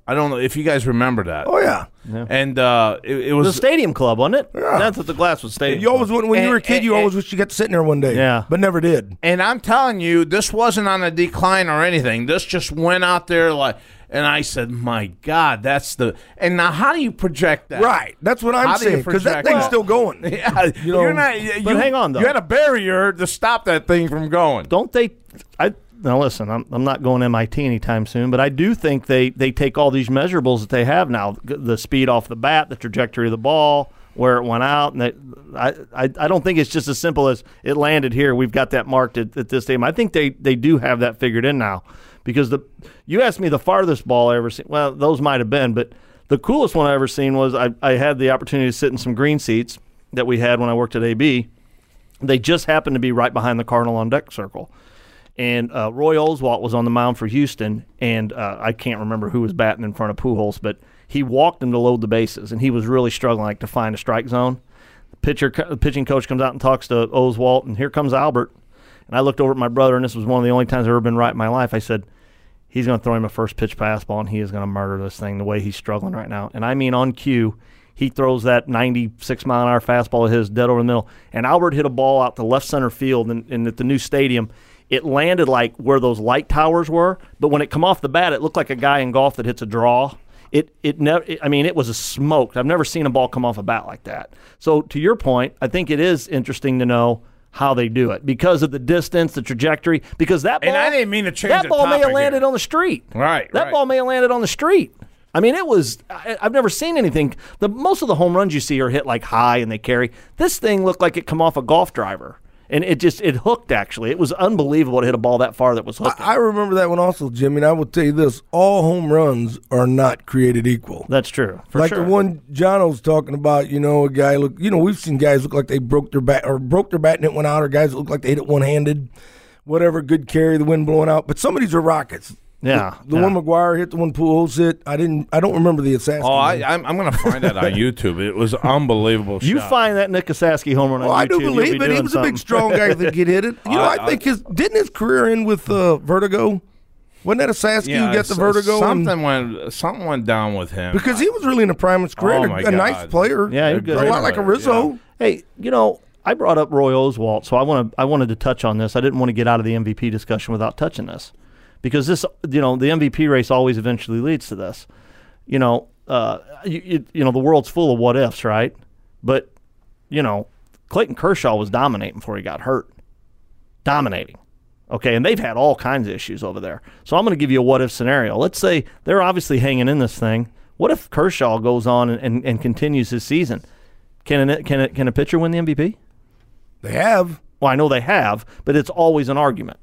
I don't know if you guys remember that. Oh, yeah. Yeah. And uh, it, it was the Stadium Club, wasn't it? Yeah. That's what the Glasswood Stadium You always Club. when And- you were a kid, and- you always and- wished you got to sit in there one day. Yeah. But never did. And I'm telling you, this wasn't on a decline or anything. This just went out there like, and I said, "My God, that's the." And now, how do you project that? Right. That's what I'm How do you saying. Because that project thing's that? still going. Yeah, You know, you're not. You, but hang on, though. You had a barrier to stop that thing from going. Don't they? I now listen. I'm I'm not going M I T anytime soon, but I do think they they take all these measurables that they have now, the speed off the bat, the trajectory of the ball, where it went out, and they, I, I I don't think it's just as simple as it landed here. We've got that marked at, at this time. I think they they do have that figured in now, because the you asked me the farthest ball I ever seen. Well, those might have been, but the coolest one I ever seen was I I had the opportunity to sit in some green seats that we had when I worked at A B. They just happened to be right behind the Cardinal on deck circle. And uh, Roy Oswalt was on the mound for Houston, and uh, I can't remember who was batting in front of Pujols, but he walked him to load the bases, and he was really struggling like to find a strike zone. The pitcher, the pitching coach comes out and talks to Oswalt, and here comes Albert. And I looked over at my brother, and this was one of the only times I've ever been right in my life. I said, he's going to throw him a first pitch fastball, and he is going to murder this thing the way he's struggling right now. And I mean on cue, he throws that ninety-six mile an hour fastball of his dead over the middle, and Albert hit a ball out to left center field, and, and at the new stadium, it landed like where those light towers were, but when it come off the bat, it looked like a guy in golf that hits a draw. It it never. I mean, it was a smoked. I've never seen a ball come off a bat like that. So to your point, I think it is interesting to know how they do it because of the distance, the trajectory. Because that ball, And I didn't mean to change that the ball may have topic landed here. on the street. Right, That right. ball may have landed on the street. I mean, it was. I, I've never seen anything. The most of the home runs you see are hit like high and they carry. This thing looked like it come off a golf driver. And it just, it hooked, actually. It was unbelievable to hit a ball that far that was hooked. I, I remember that one also, Jimmy, and I will tell you this. All home runs are not created equal. That's true. For like sure. the one Jono's talking about, you know, a guy look, you know, we've seen guys look like they broke their bat or broke their bat and it went out, or guys that look like they hit it one-handed, whatever, good carry, the wind blowing out. But some of these are rockets. Yeah. The, the yeah. one McGuire hit, the one Pujols hit. I didn't. I don't remember the assassin. Oh, I, I'm, I'm going to find that on YouTube. It was unbelievable. You shot. find that Nick Kasaski home run on Oh, YouTube, I do you'll believe be it. He doing was something. a big, strong guy that could hit it. You know, I- I, think his didn't his career end with uh, vertigo. Wasn't that a Sasky Yeah, who got the s- vertigo? Something and- went. Something went down with him. because he was really in the prime of his career. Oh, a, my a nice God. player. Yeah, he was good. a lot like a player, Rizzo. yeah. Hey, you know, I brought up Roy Oswalt, so I want to. I wanted to touch on this. I didn't want to get out of the M V P discussion without touching this, because this, you know, the M V P race always eventually leads to this. You know, uh, you, you, you know, the world's full of what ifs, right? But you know, Clayton Kershaw was dominating before he got hurt, dominating. Okay, and they've had all kinds of issues over there. So I'm going to give you a what if scenario. Let's say they're obviously hanging in this thing. What if Kershaw goes on and, and, and continues his season? Can a, can a, can a pitcher win the M V P? They have. Well, I know they have, but it's always an argument.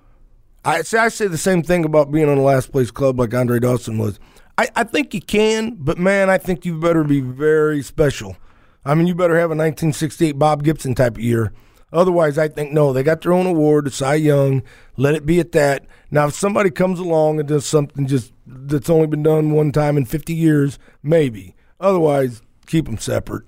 I say I say the same thing about being on the last place club like Andre Dawson was. I, I think you can, but man, I think you better be very special. I mean, you better have a nineteen sixty-eight Bob Gibson type of year. Otherwise, I think no. They got their own award, the Cy Young. Let it be at that. Now, if somebody comes along and does something just that's only been done one time in fifty years, maybe. Otherwise, keep them separate.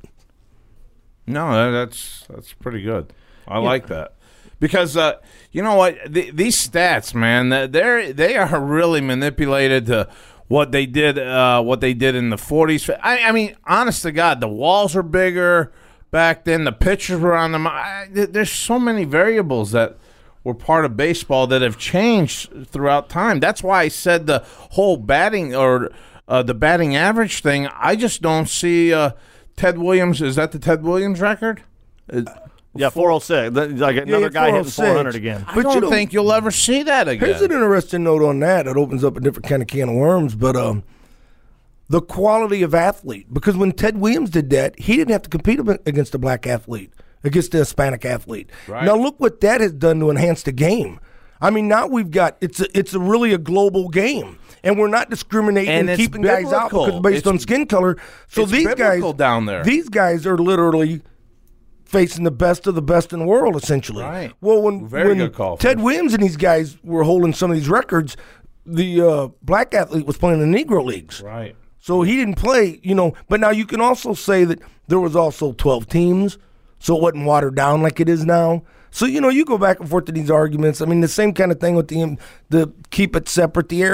No, that- that's that's pretty good. I like that because uh, you know what? The, these stats, man, they're they are really manipulated to what they did. Uh, what they did in the forties. I, I mean, honest to God, the walls are bigger back then. The pitchers were on them. I, there's so many variables that were part of baseball that have changed throughout time. That's why I said the whole batting or uh, the batting average thing. I just don't see uh, Ted Williams. Is that the Ted Williams record? Uh, Yeah, four oh six. Like another yeah, guy hitting four oh six. four hundred again. I But don't you know- think you'll ever see that again. Here's an interesting note on that. It opens up a different kind of can of worms, but um, the quality of athlete. Because when Ted Williams did that, he didn't have to compete against a black athlete, against a Hispanic athlete. Right. Now look what that has done to enhance the game. I mean, now we've got it's a, it's a really a global game, and we're not discriminating And and, it's keeping guys out biblical. because based It's- on skin color. So it's these guys biblical down there. These guys are literally facing the best of the best in the world, essentially. Right. Well, when, Very when good call, Ted Fred. Williams and these guys were holding some of these records, the uh, black athlete was playing in the Negro Leagues. Right. So he didn't play, you know. But now you can also say that there was also twelve teams, so it wasn't watered down like it is now. So, you know, you go back and forth to these arguments. I mean, the same kind of thing with the the keep it separate. The eras,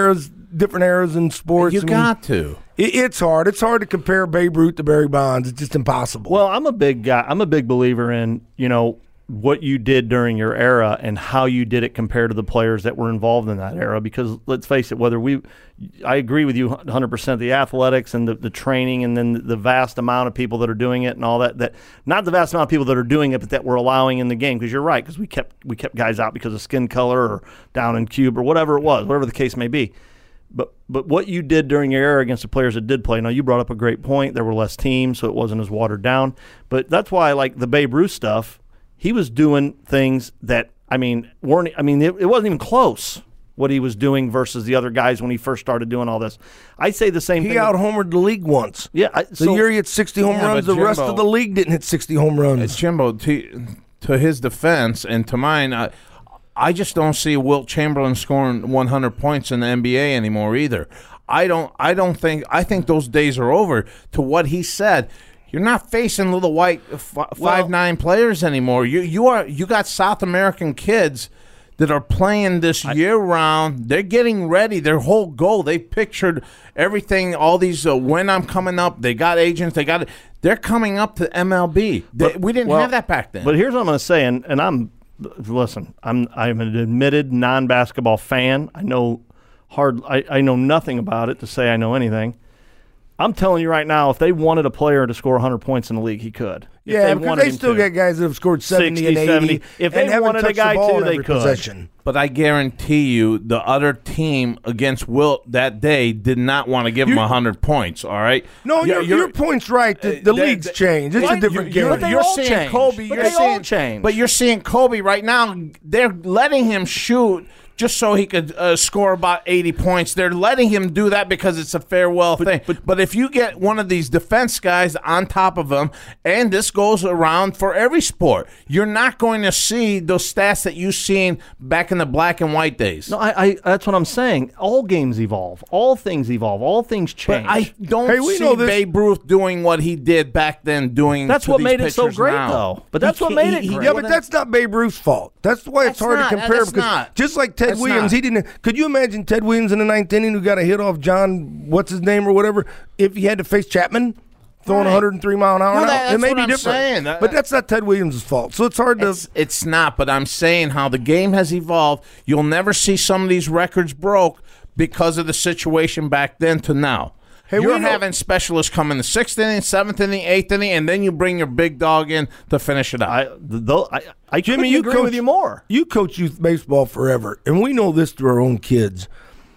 different eras in sports. You I mean, got to. It, it's hard. It's hard to compare Babe Ruth to Barry Bonds. It's just impossible. Well, I'm a big guy. I'm a big believer in, you know, what you did during your era and how you did it compared to the players that were involved in that era. Because let's face it, whether we, I agree with you one hundred percent, the athletics and the, the training and then the vast amount of people that are doing it and all that, that not the vast amount of people that are doing it, but that we're allowing in the game. Because you're right, because we kept, we kept guys out because of skin color or down in cube or whatever it was, whatever the case may be. But but what you did during your era against the players that did play, now you brought up a great point. There were less teams, so it wasn't as watered down. But that's why I like the Babe Ruth stuff. He was doing things that, I mean, weren't. I mean, it, it wasn't even close what he was doing versus the other guys when he first started doing all this. I say the same he thing. He out-homered the league once. Yeah. I, the so, year he hit sixty home yeah, runs, the Jimbo, rest of the league didn't hit sixty home runs. Uh, Jimbo, to, to his defense and to mine, I, I just don't see Wilt Chamberlain scoring one hundred points in the N B A anymore either. I don't. I don't think. I think those days are over. To what he said. You're not facing little white f- well, five nine players anymore. You you are you got South American kids that are playing this I, year round. They're getting ready. Their whole goal. They pictured everything. All these uh, when I'm coming up. They got agents. They got. They're coming up to M L B. They, but, we didn't well, have that back then. But here's what I'm going to say, and, and I'm listen. I'm I'm an admitted non-basketball fan. I know hard. I, I know nothing about it to say I know anything. I'm telling you right now, if they wanted a player to score one hundred points in the league, he could. If yeah, they because they still to. get guys that have scored seventy sixty, and eighty. seventy. If they and wanted a guy the too, they could. Possession. But I guarantee you, the other team against Wilt that day did not want to give him one hundred points, all right? No, you're, your, your you're, point's right. The, the uh, league's they, changed. It's what? a different you're, game. You're, you're seeing changed. Kobe. But You're they seeing, all changed. But you're seeing Kobe right now. They're letting him shoot just so he could uh, score about eighty points. They're letting him do that because it's a farewell but, thing. But, but if you get one of these defense guys on top of him, and this goes around for every sport, you're not going to see those stats that you've seen back in the black and white days. No, I, I that's what I'm saying. All games evolve. All things evolve. All things change. But I don't hey, we see know this. Babe Ruth doing what he did back then doing That's to what these made it so pitchers great, now. though. But that's He what can't- made it he- he- great. Yeah, but that's not Babe Ruth's fault. That's why it's That's hard not- to compare that's because not. just like Ted That's Williams, not. he didn't. Could you imagine Ted Williams in the ninth inning who got a hit off John, what's his name or whatever, if he had to face Chapman throwing Right. one hundred three mile an hour? No, now? that- it that's may what be I'm different, saying. That- but that's not Ted Williams' fault. So it's hard to. It's, it's not, but I'm saying how the game has evolved. You'll never see some of these records broke because of the situation back then to now. Hey, You're we know- having specialists come in the sixth inning, seventh inning, eighth inning, and then you bring your big dog in to finish it up. I, though, I, I Jimmy, couldn't you agree coach, with you more. You coach youth baseball forever, and we know this through our own kids.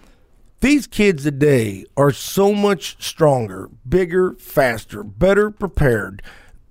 These kids today are so much stronger, bigger, faster, better prepared.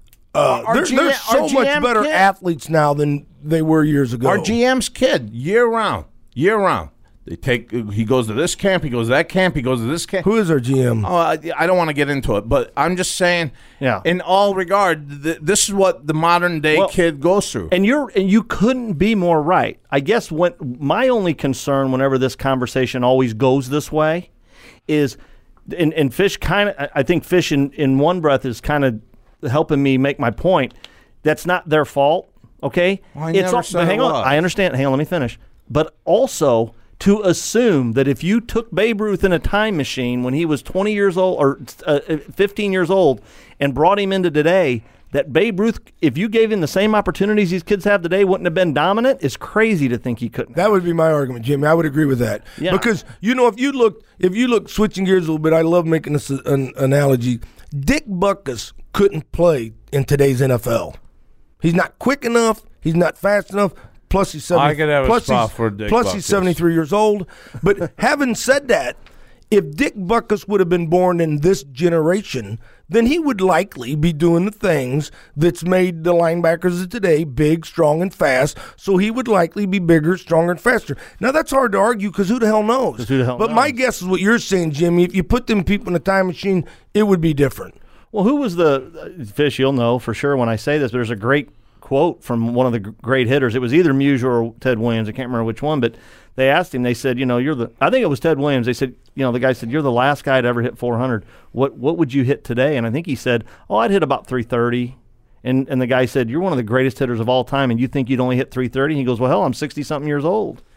Uh, Our they're, G M they're so our G much M better kid- athletes now than they were years ago. Our G M's kid, year round, year round. They take. He goes to this camp. He goes to that camp. He goes to this camp. Who is our G M? Oh, I, I don't want to get into it, but I'm just saying. Yeah. In all regard, th- this is what the modern day Well, kid goes through. And you're and you couldn't be more right. I guess when my only concern whenever this conversation always goes this way is, and, and Fish kind of, I think Fish in, in one breath is kind of helping me make my point. That's not their fault, okay? Well, I it's never all, said but it hang on, was. I understand. Hang on, let me finish. But also to assume that if you took Babe Ruth in a time machine when he was twenty years old or uh, fifteen years old and brought him into today, that Babe Ruth, if you gave him the same opportunities these kids have today, wouldn't have been dominant, is crazy to think he couldn't. That would be my argument, Jimmy. I would agree with that. Yeah. Because you know, if you look, if you look, switching gears a little bit, I love making this an analogy. Dick Butkus couldn't play in today's N F L. He's not quick enough. He's not fast enough. Plus he's seventy, I could have a plus spot he's, for Dick plus Butkus. he's seventy-three years old. But having said that, if Dick Butkus would have been born in this generation, then he would likely be doing the things that's made the linebackers of today big, strong, and fast. So he would likely be bigger, stronger, and faster. Now, that's hard to argue because who the hell knows? 'Cause who the hell but knows? my guess is what you're saying, Jimmy. If you put them people in a time machine, it would be different. Well, who was the uh, Fish? You'll know for sure when I say this. But there's a great quote from one of the g- great hitters. It was either Musial or Ted Williams. I can't remember which one, but they asked him. They said, "You know, you're the." I think it was Ted Williams. They said, "You know, the guy said you're the last guy to ever hit four hundred. What what would you hit today?" And I think he said, "Oh, I'd hit about three thirty." And and the guy said, "You're one of the greatest hitters of all time, and you think you'd only hit three thirty?" He goes, "Well, hell, I'm sixty something years old."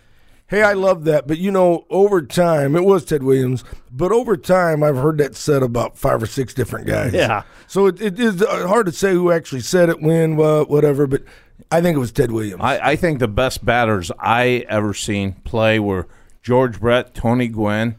Hey, I love that. But, you know, over time, it was Ted Williams, but over time, I've heard that said about five or six different guys. Yeah. So it, it is hard to say who actually said it, when, uh, whatever, but I think it was Ted Williams. I, I think the best batters I ever seen play were George Brett, Tony Gwynn,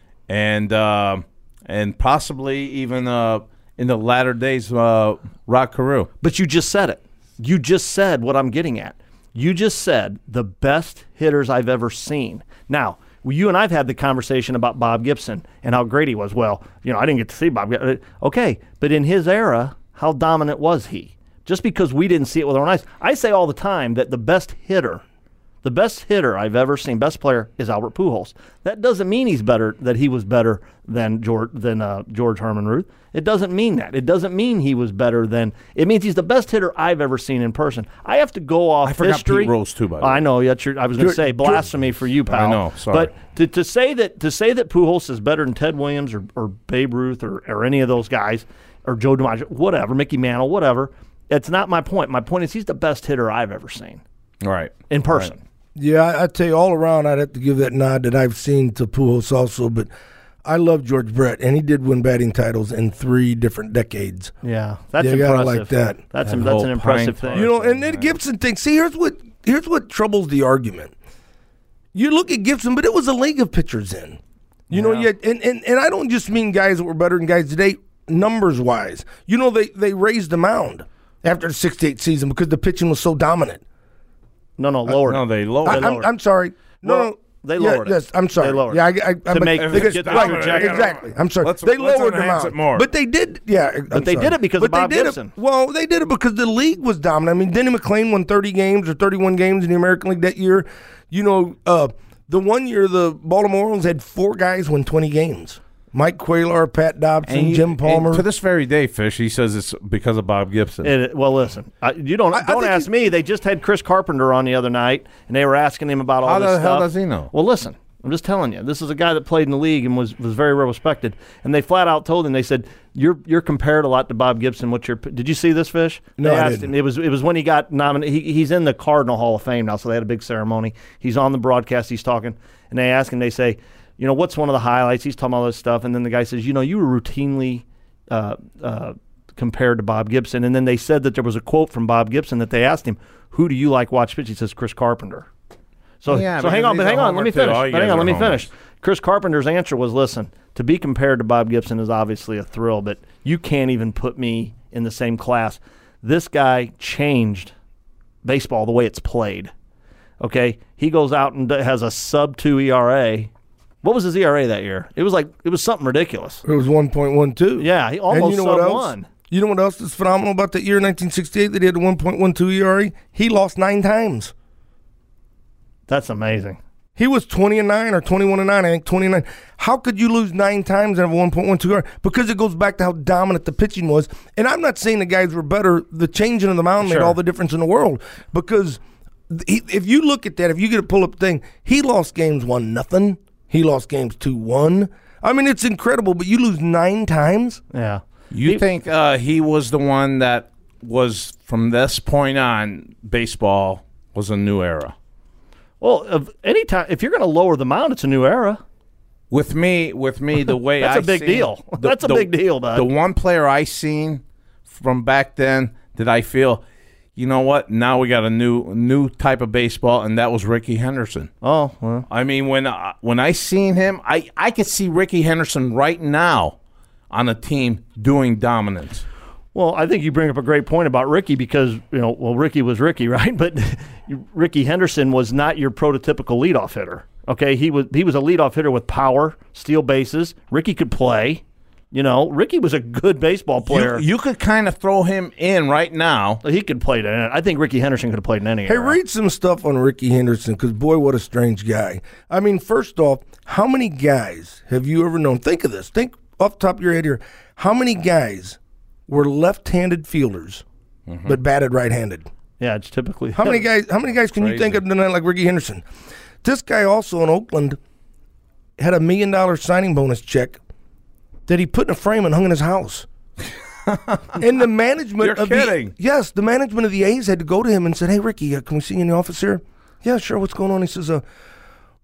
and uh, and possibly even uh, in the latter days, uh, Rod Carew. But you just said it. You just said what I'm getting at. You just said the best hitters I've ever seen. Now, you and I have had the conversation about Bob Gibson and how great he was. Well, you know, I didn't get to see Bob Gibson. Okay, but in his era, how dominant was he? Just because we didn't see it with our own eyes. I say all the time that the best hitter, the best hitter I've ever seen, best player, is Albert Pujols. That doesn't mean he's better, that he was better than George than uh, George Herman Ruth. It doesn't mean that. It doesn't mean he was better than. It means he's the best hitter I've ever seen in person. I have to go off I forgot history. Pete Rose too, by the way. I know. That's your, I was going to say blasphemy for you, pal. I know. Sorry. But to, to say that to say that Pujols is better than Ted Williams or, or Babe Ruth or, or any of those guys or Joe DiMaggio, whatever, Mickey Mantle, whatever. It's not my point. My point is he's the best hitter I've ever seen. Right. In person. Right. Yeah, I, I tell you, all around, I'd have to give that nod that I've seen to Pujols also, but I love George Brett, and he did win batting titles in three different decades. Yeah, that's you impressive. Gotta like that. That's, that a, that's an impressive thing. You know, and then Gibson thinks, see, here's what here's what troubles the argument. You look at Gibson, but it was a league of pitchers in. You yeah. know, yet, and, and, and I don't just mean guys that were better than guys today, numbers-wise. You know, they, they raised the mound after the sixty-eight season because the pitching was so dominant. No, no, lowered. Uh, no, they lowered. I, they I'm, I'm sorry. No, well, no. They lowered yeah, it. Yes, I'm sorry. They lowered yeah, I, I, to I'm, make they, get the right, trajectory. exactly. I'm sorry. Let's, they let's lowered the enhance amount, it more. but they did. Yeah, I'm but they sorry. did it because but of Bob they did Gibson. It, well, they did it because the league was dominant. I mean, Denny McClain won thirty games or thirty-one games in the American League that year. You know, uh, the one year the Baltimore Orioles had four guys win twenty games. Mike Cuellar, Pat Dobson, he, Jim Palmer. To this very day, Fish, he says it's because of Bob Gibson. It, well, listen, I, you don't I, don't I ask me. They just had Chris Carpenter on the other night, and they were asking him about all how this the stuff. hell does he know? Well, listen, I'm just telling you. This is a guy that played in the league and was, was very well respected. And they flat out told him, they said, "You're you're compared a lot to Bob Gibson. What's your?" Did you see this, Fish? No, they I asked didn't. him. It was it was when he got nominated. He, he's in the Cardinal Hall of Fame now, so they had a big ceremony. He's on the broadcast. He's talking, and they ask him. They say, you know, what's one of the highlights? He's talking about all this stuff. And then the guy says, you know, you were routinely uh, uh, compared to Bob Gibson. And then they said that there was a quote from Bob Gibson that they asked him, who do you like watch pitch? He says, Chris Carpenter. So, yeah, so hang on, but hang on, let me finish. But hang on, let me homers. finish. Chris Carpenter's answer was, listen, to be compared to Bob Gibson is obviously a thrill, but you can't even put me in the same class. This guy changed baseball the way it's played. Okay? He goes out and has a sub two E R A. What was his E R A that year? It was like it was something ridiculous. It was one point one two. Yeah, he almost and you know sub what else? one. You know what else is phenomenal about that year, nineteen sixty-eight, that he had a one point one two E R A? He lost nine times. That's amazing. He was twenty and nine or twenty-one and nine, I think twenty-nine. How could you lose nine times and have a one point one two E R A? Because it goes back to how dominant the pitching was. And I'm not saying the guys were better. The changing of the mound Sure. made all the difference in the world. Because he, if you look at that, if you get a pull-up thing, he lost games one nothing. He lost games two one. I mean, it's incredible, but you lose nine times? Yeah. You He- think uh, he was the one that was, from this point on, baseball was a new era? Well, of any time, if you're going to lower the mound, it's a new era. With me, with me, the way That's I a big seen- deal. the- That's a the- big deal, Doug. The one player I seen from back then that I feel, you know what? Now we got a new new type of baseball, and that was Ricky Henderson. Oh, well. I mean, when uh, when I seen him, I I could see Ricky Henderson right now on a team doing dominance. Well, I think you bring up a great point about Ricky because, you know, well, Ricky was Ricky, right? But Ricky Henderson was not your prototypical leadoff hitter. Okay, he was he was a leadoff hitter with power, steal bases. Ricky could play. You know, Ricky was a good baseball player. You, you could kind of throw him in right now. He could play in it. I think Ricky Henderson could have played in any Hey, era. read some stuff on Ricky Henderson, because, boy, what a strange guy. I mean, first off, how many guys have you ever known? Think of this. Think off the top of your head here. How many guys were left-handed fielders Mm-hmm. but batted right-handed? Yeah, it's typically. How many guys How many guys can you Crazy. think of tonight like Ricky Henderson? This guy also in Oakland had a million-dollar signing bonus check that he put in a frame and hung in his house. And the management You're of kidding. the yes, the management of the A's had to go to him and said, "Hey, Ricky, uh, can we see you in the office here?" Yeah, sure. What's going on? He says, uh,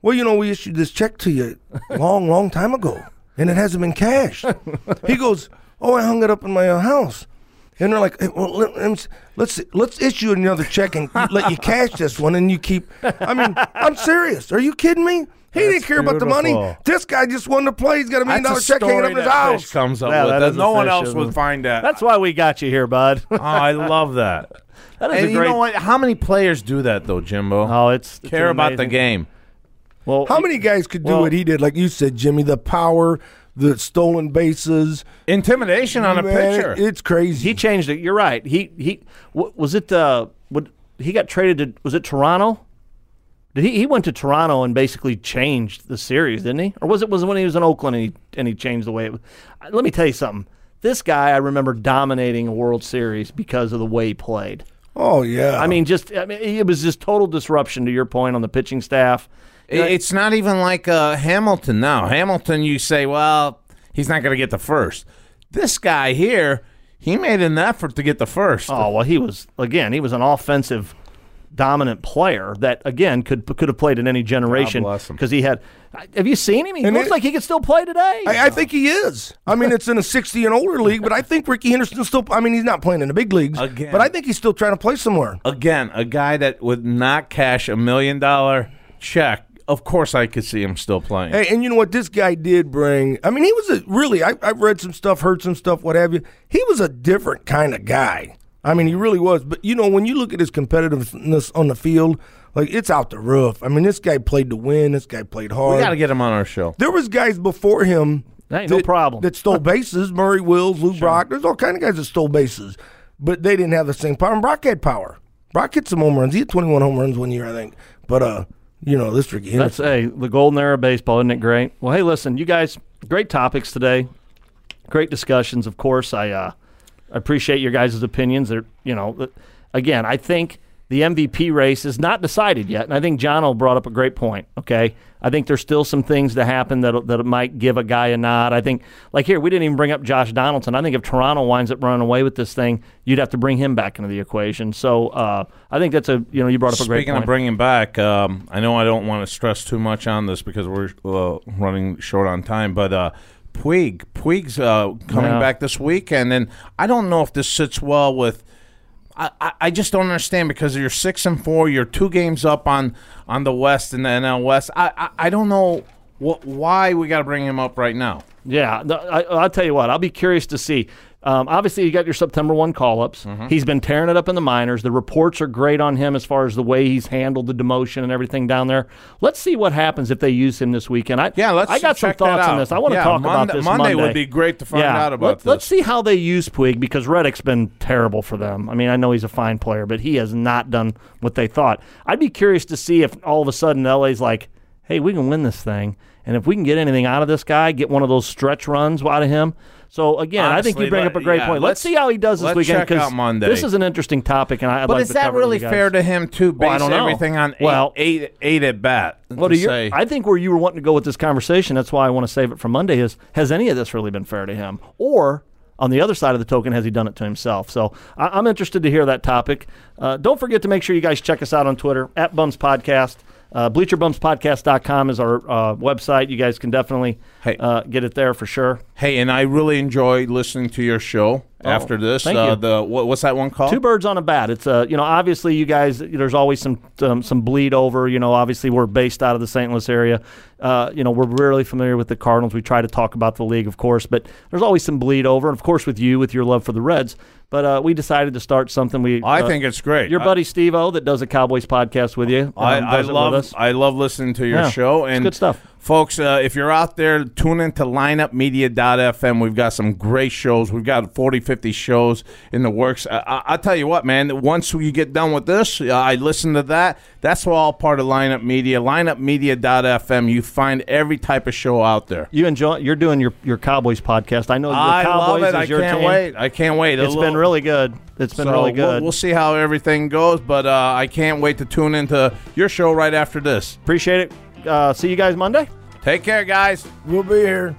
well, you know, we issued this check to you a long, long time ago, and it hasn't been cashed. He goes, oh, I hung it up in my uh, house. And they're like, hey, well, let, let's let's issue another check and let you cash this one, and you keep. I mean, I'm serious. Are you kidding me? He That's didn't care about the money. beautiful. This guy just wanted to play. He's got a million dollar That's a check hanging up in story his that house. Fish comes up Yeah, with that that is a no one Fish, else isn't would it? find that. That's why we got you here, bud. Oh, I love that. That is and a you great. know what? How many players do that though, Jimbo? Oh, it's, it's care about the amazing. game. Well, How many guys could do well- what he did? Like you said, Jimmy, the power, the stolen bases, Intimidation on a Man, pitcher. It's crazy. He changed it. You're right. He he what, was it. Uh, what he got traded to? Was it Toronto? Did he? He went to Toronto and basically changed the series, didn't he? Or was it was it when he was in Oakland and he and he changed the way it was? Let me tell you something. This guy, I remember dominating a World Series because of the way he played. Oh yeah. I mean, just I mean, it was just total disruption. To your point on the pitching staff. It- It's not even like uh, Hamilton now. Hamilton, you say, well, he's not going to get the first. This guy here, he made an effort to get the first. Oh well, he was again. He was an offensive, dominant player that again could could have played in any generation bless him. because he had. Have you seen him? He And looks it- like he could still play today. I, I think he is. I mean, it's in a sixty and older league, but I think Ricky Henderson still. I mean, he's not playing in the big leagues, Again. but I think he's still trying to play somewhere. Again, a guy that would not cash a million dollar check. Of course, I could see him still playing. Hey, and you know what this guy did bring? I mean, he was a really. I, I've read some stuff, heard some stuff, what have you. He was a different kind of guy. I mean, he really was. But you know, when you look at his competitiveness on the field, like it's out the roof. I mean, this guy played to win. This guy played hard. We got to get him on our show. There was guys before him. Hey, no that, problem. That stole bases. Murray Wills, Lou Brock. There's all kind of guys that stole bases, but they didn't have the same power. And Brock had power. Brock hit some home runs. He had twenty-one home runs one year, I think. But uh, you know, this Ricky That's Henderson. a the golden era of baseball, isn't it great? Well, hey, listen, you guys, great topics today, great discussions. Of course, I uh, appreciate your guys' opinions. They're, you know, again, I think the M V P race is not decided yet, and I think Jono brought up a great point. Okay, I think there's still some things to happen that that might give a guy a nod. I think, like here, we didn't even bring up Josh Donaldson. I think if Toronto winds up running away with this thing, you'd have to bring him back into the equation. So uh, I think that's a you know you brought up a great Speaking point. of bringing back, um, I know I don't want to stress too much on this because we're uh, running short on time, but uh, Puig, Puig's uh, coming Yeah. back this weekend, and I don't know if this sits well with. I, I, I just don't understand because you're six and four, you're two games up on, on the West and the N L West. I, I, I don't know what why we got to bring him up right now. Yeah, no, I, I'll tell you what. I'll be curious to see. Um, obviously, you got your September first call-ups. Mm-hmm. He's been tearing it up in the minors. The reports are great on him as far as the way he's handled the demotion and everything down there. Let's see what happens if they use him this weekend. I, Yeah, let's I got some check that thoughts on out. this. I want to Yeah, talk Monday- about this Monday Monday. would be great to find yeah, out about let, this. Let's see how they use Puig because Reddick's been terrible for them. I mean, I know he's a fine player, but he has not done what they thought. I'd be curious to see if all of a sudden L A's like, hey, we can win this thing. And if we can get anything out of this guy, get one of those stretch runs out of him. So, again, I think Honestly, you bring let- up a great yeah, point. Let's, let's- see how he does this let's weekend check out Monday. this is an interesting topic, and I- I'd But like is to that cover it really with you guys. fair to him to Well, I base don't know. everything on Well- eight, eight, eight at bat? Well, to to your, say, I think where you were wanting to go with this conversation, that's why I want to save it for Monday, is has any of this really been fair to him? Or, on the other side of the token, has he done it to himself? So I, I'm interested to hear that topic. Uh, don't forget to make sure you guys check us out on Twitter, at Bums Podcast. Uh, bleacher bums podcast dot com is our uh, website. You guys can definitely Hey. uh, get it there for sure. hey, and I really enjoy listening to your show after this. thank uh, you. The what, what's that one called? Two birds on a bat. It's uh, you know, obviously you guys, there's always some um, some bleed over. You know, obviously we're based out of the Saint Louis area. Uh, you know, we're really familiar with the Cardinals. We try to talk about the league, of course, but there's always some bleed over, and of course with you, with your love for the Reds. But uh, we decided to start something. We I uh, think it's great. Your I- buddy Steve-O that does a Cowboys podcast with you. um, I, I does it with love us. I love listening to your Yeah, show it's and good stuff. Folks, uh, if you're out there, tune into line up media dot f m. We've got some great shows. We've got forty, fifty shows in the works. I, I, I'll tell you what, man, once we get done with this, uh, I listen to that. That's all part of Lineup Media. line up media dot f m. You find every type of show out there. You enjoy. You're doing your, your Cowboys podcast. I know the I Cowboys love it. is I your can't team. wait. I can't wait. A It's little- been really good. It's been So really we'll- good. We'll see how everything goes, but uh, I can't wait to tune into your show right after this. Appreciate it. Uh, see you guys Monday. Take care, guys. We'll be here.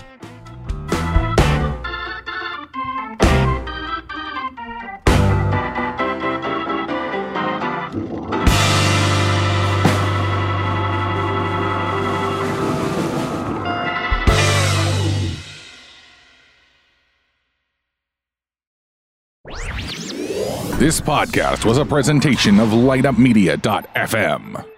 This podcast was a presentation of light up media dot f m.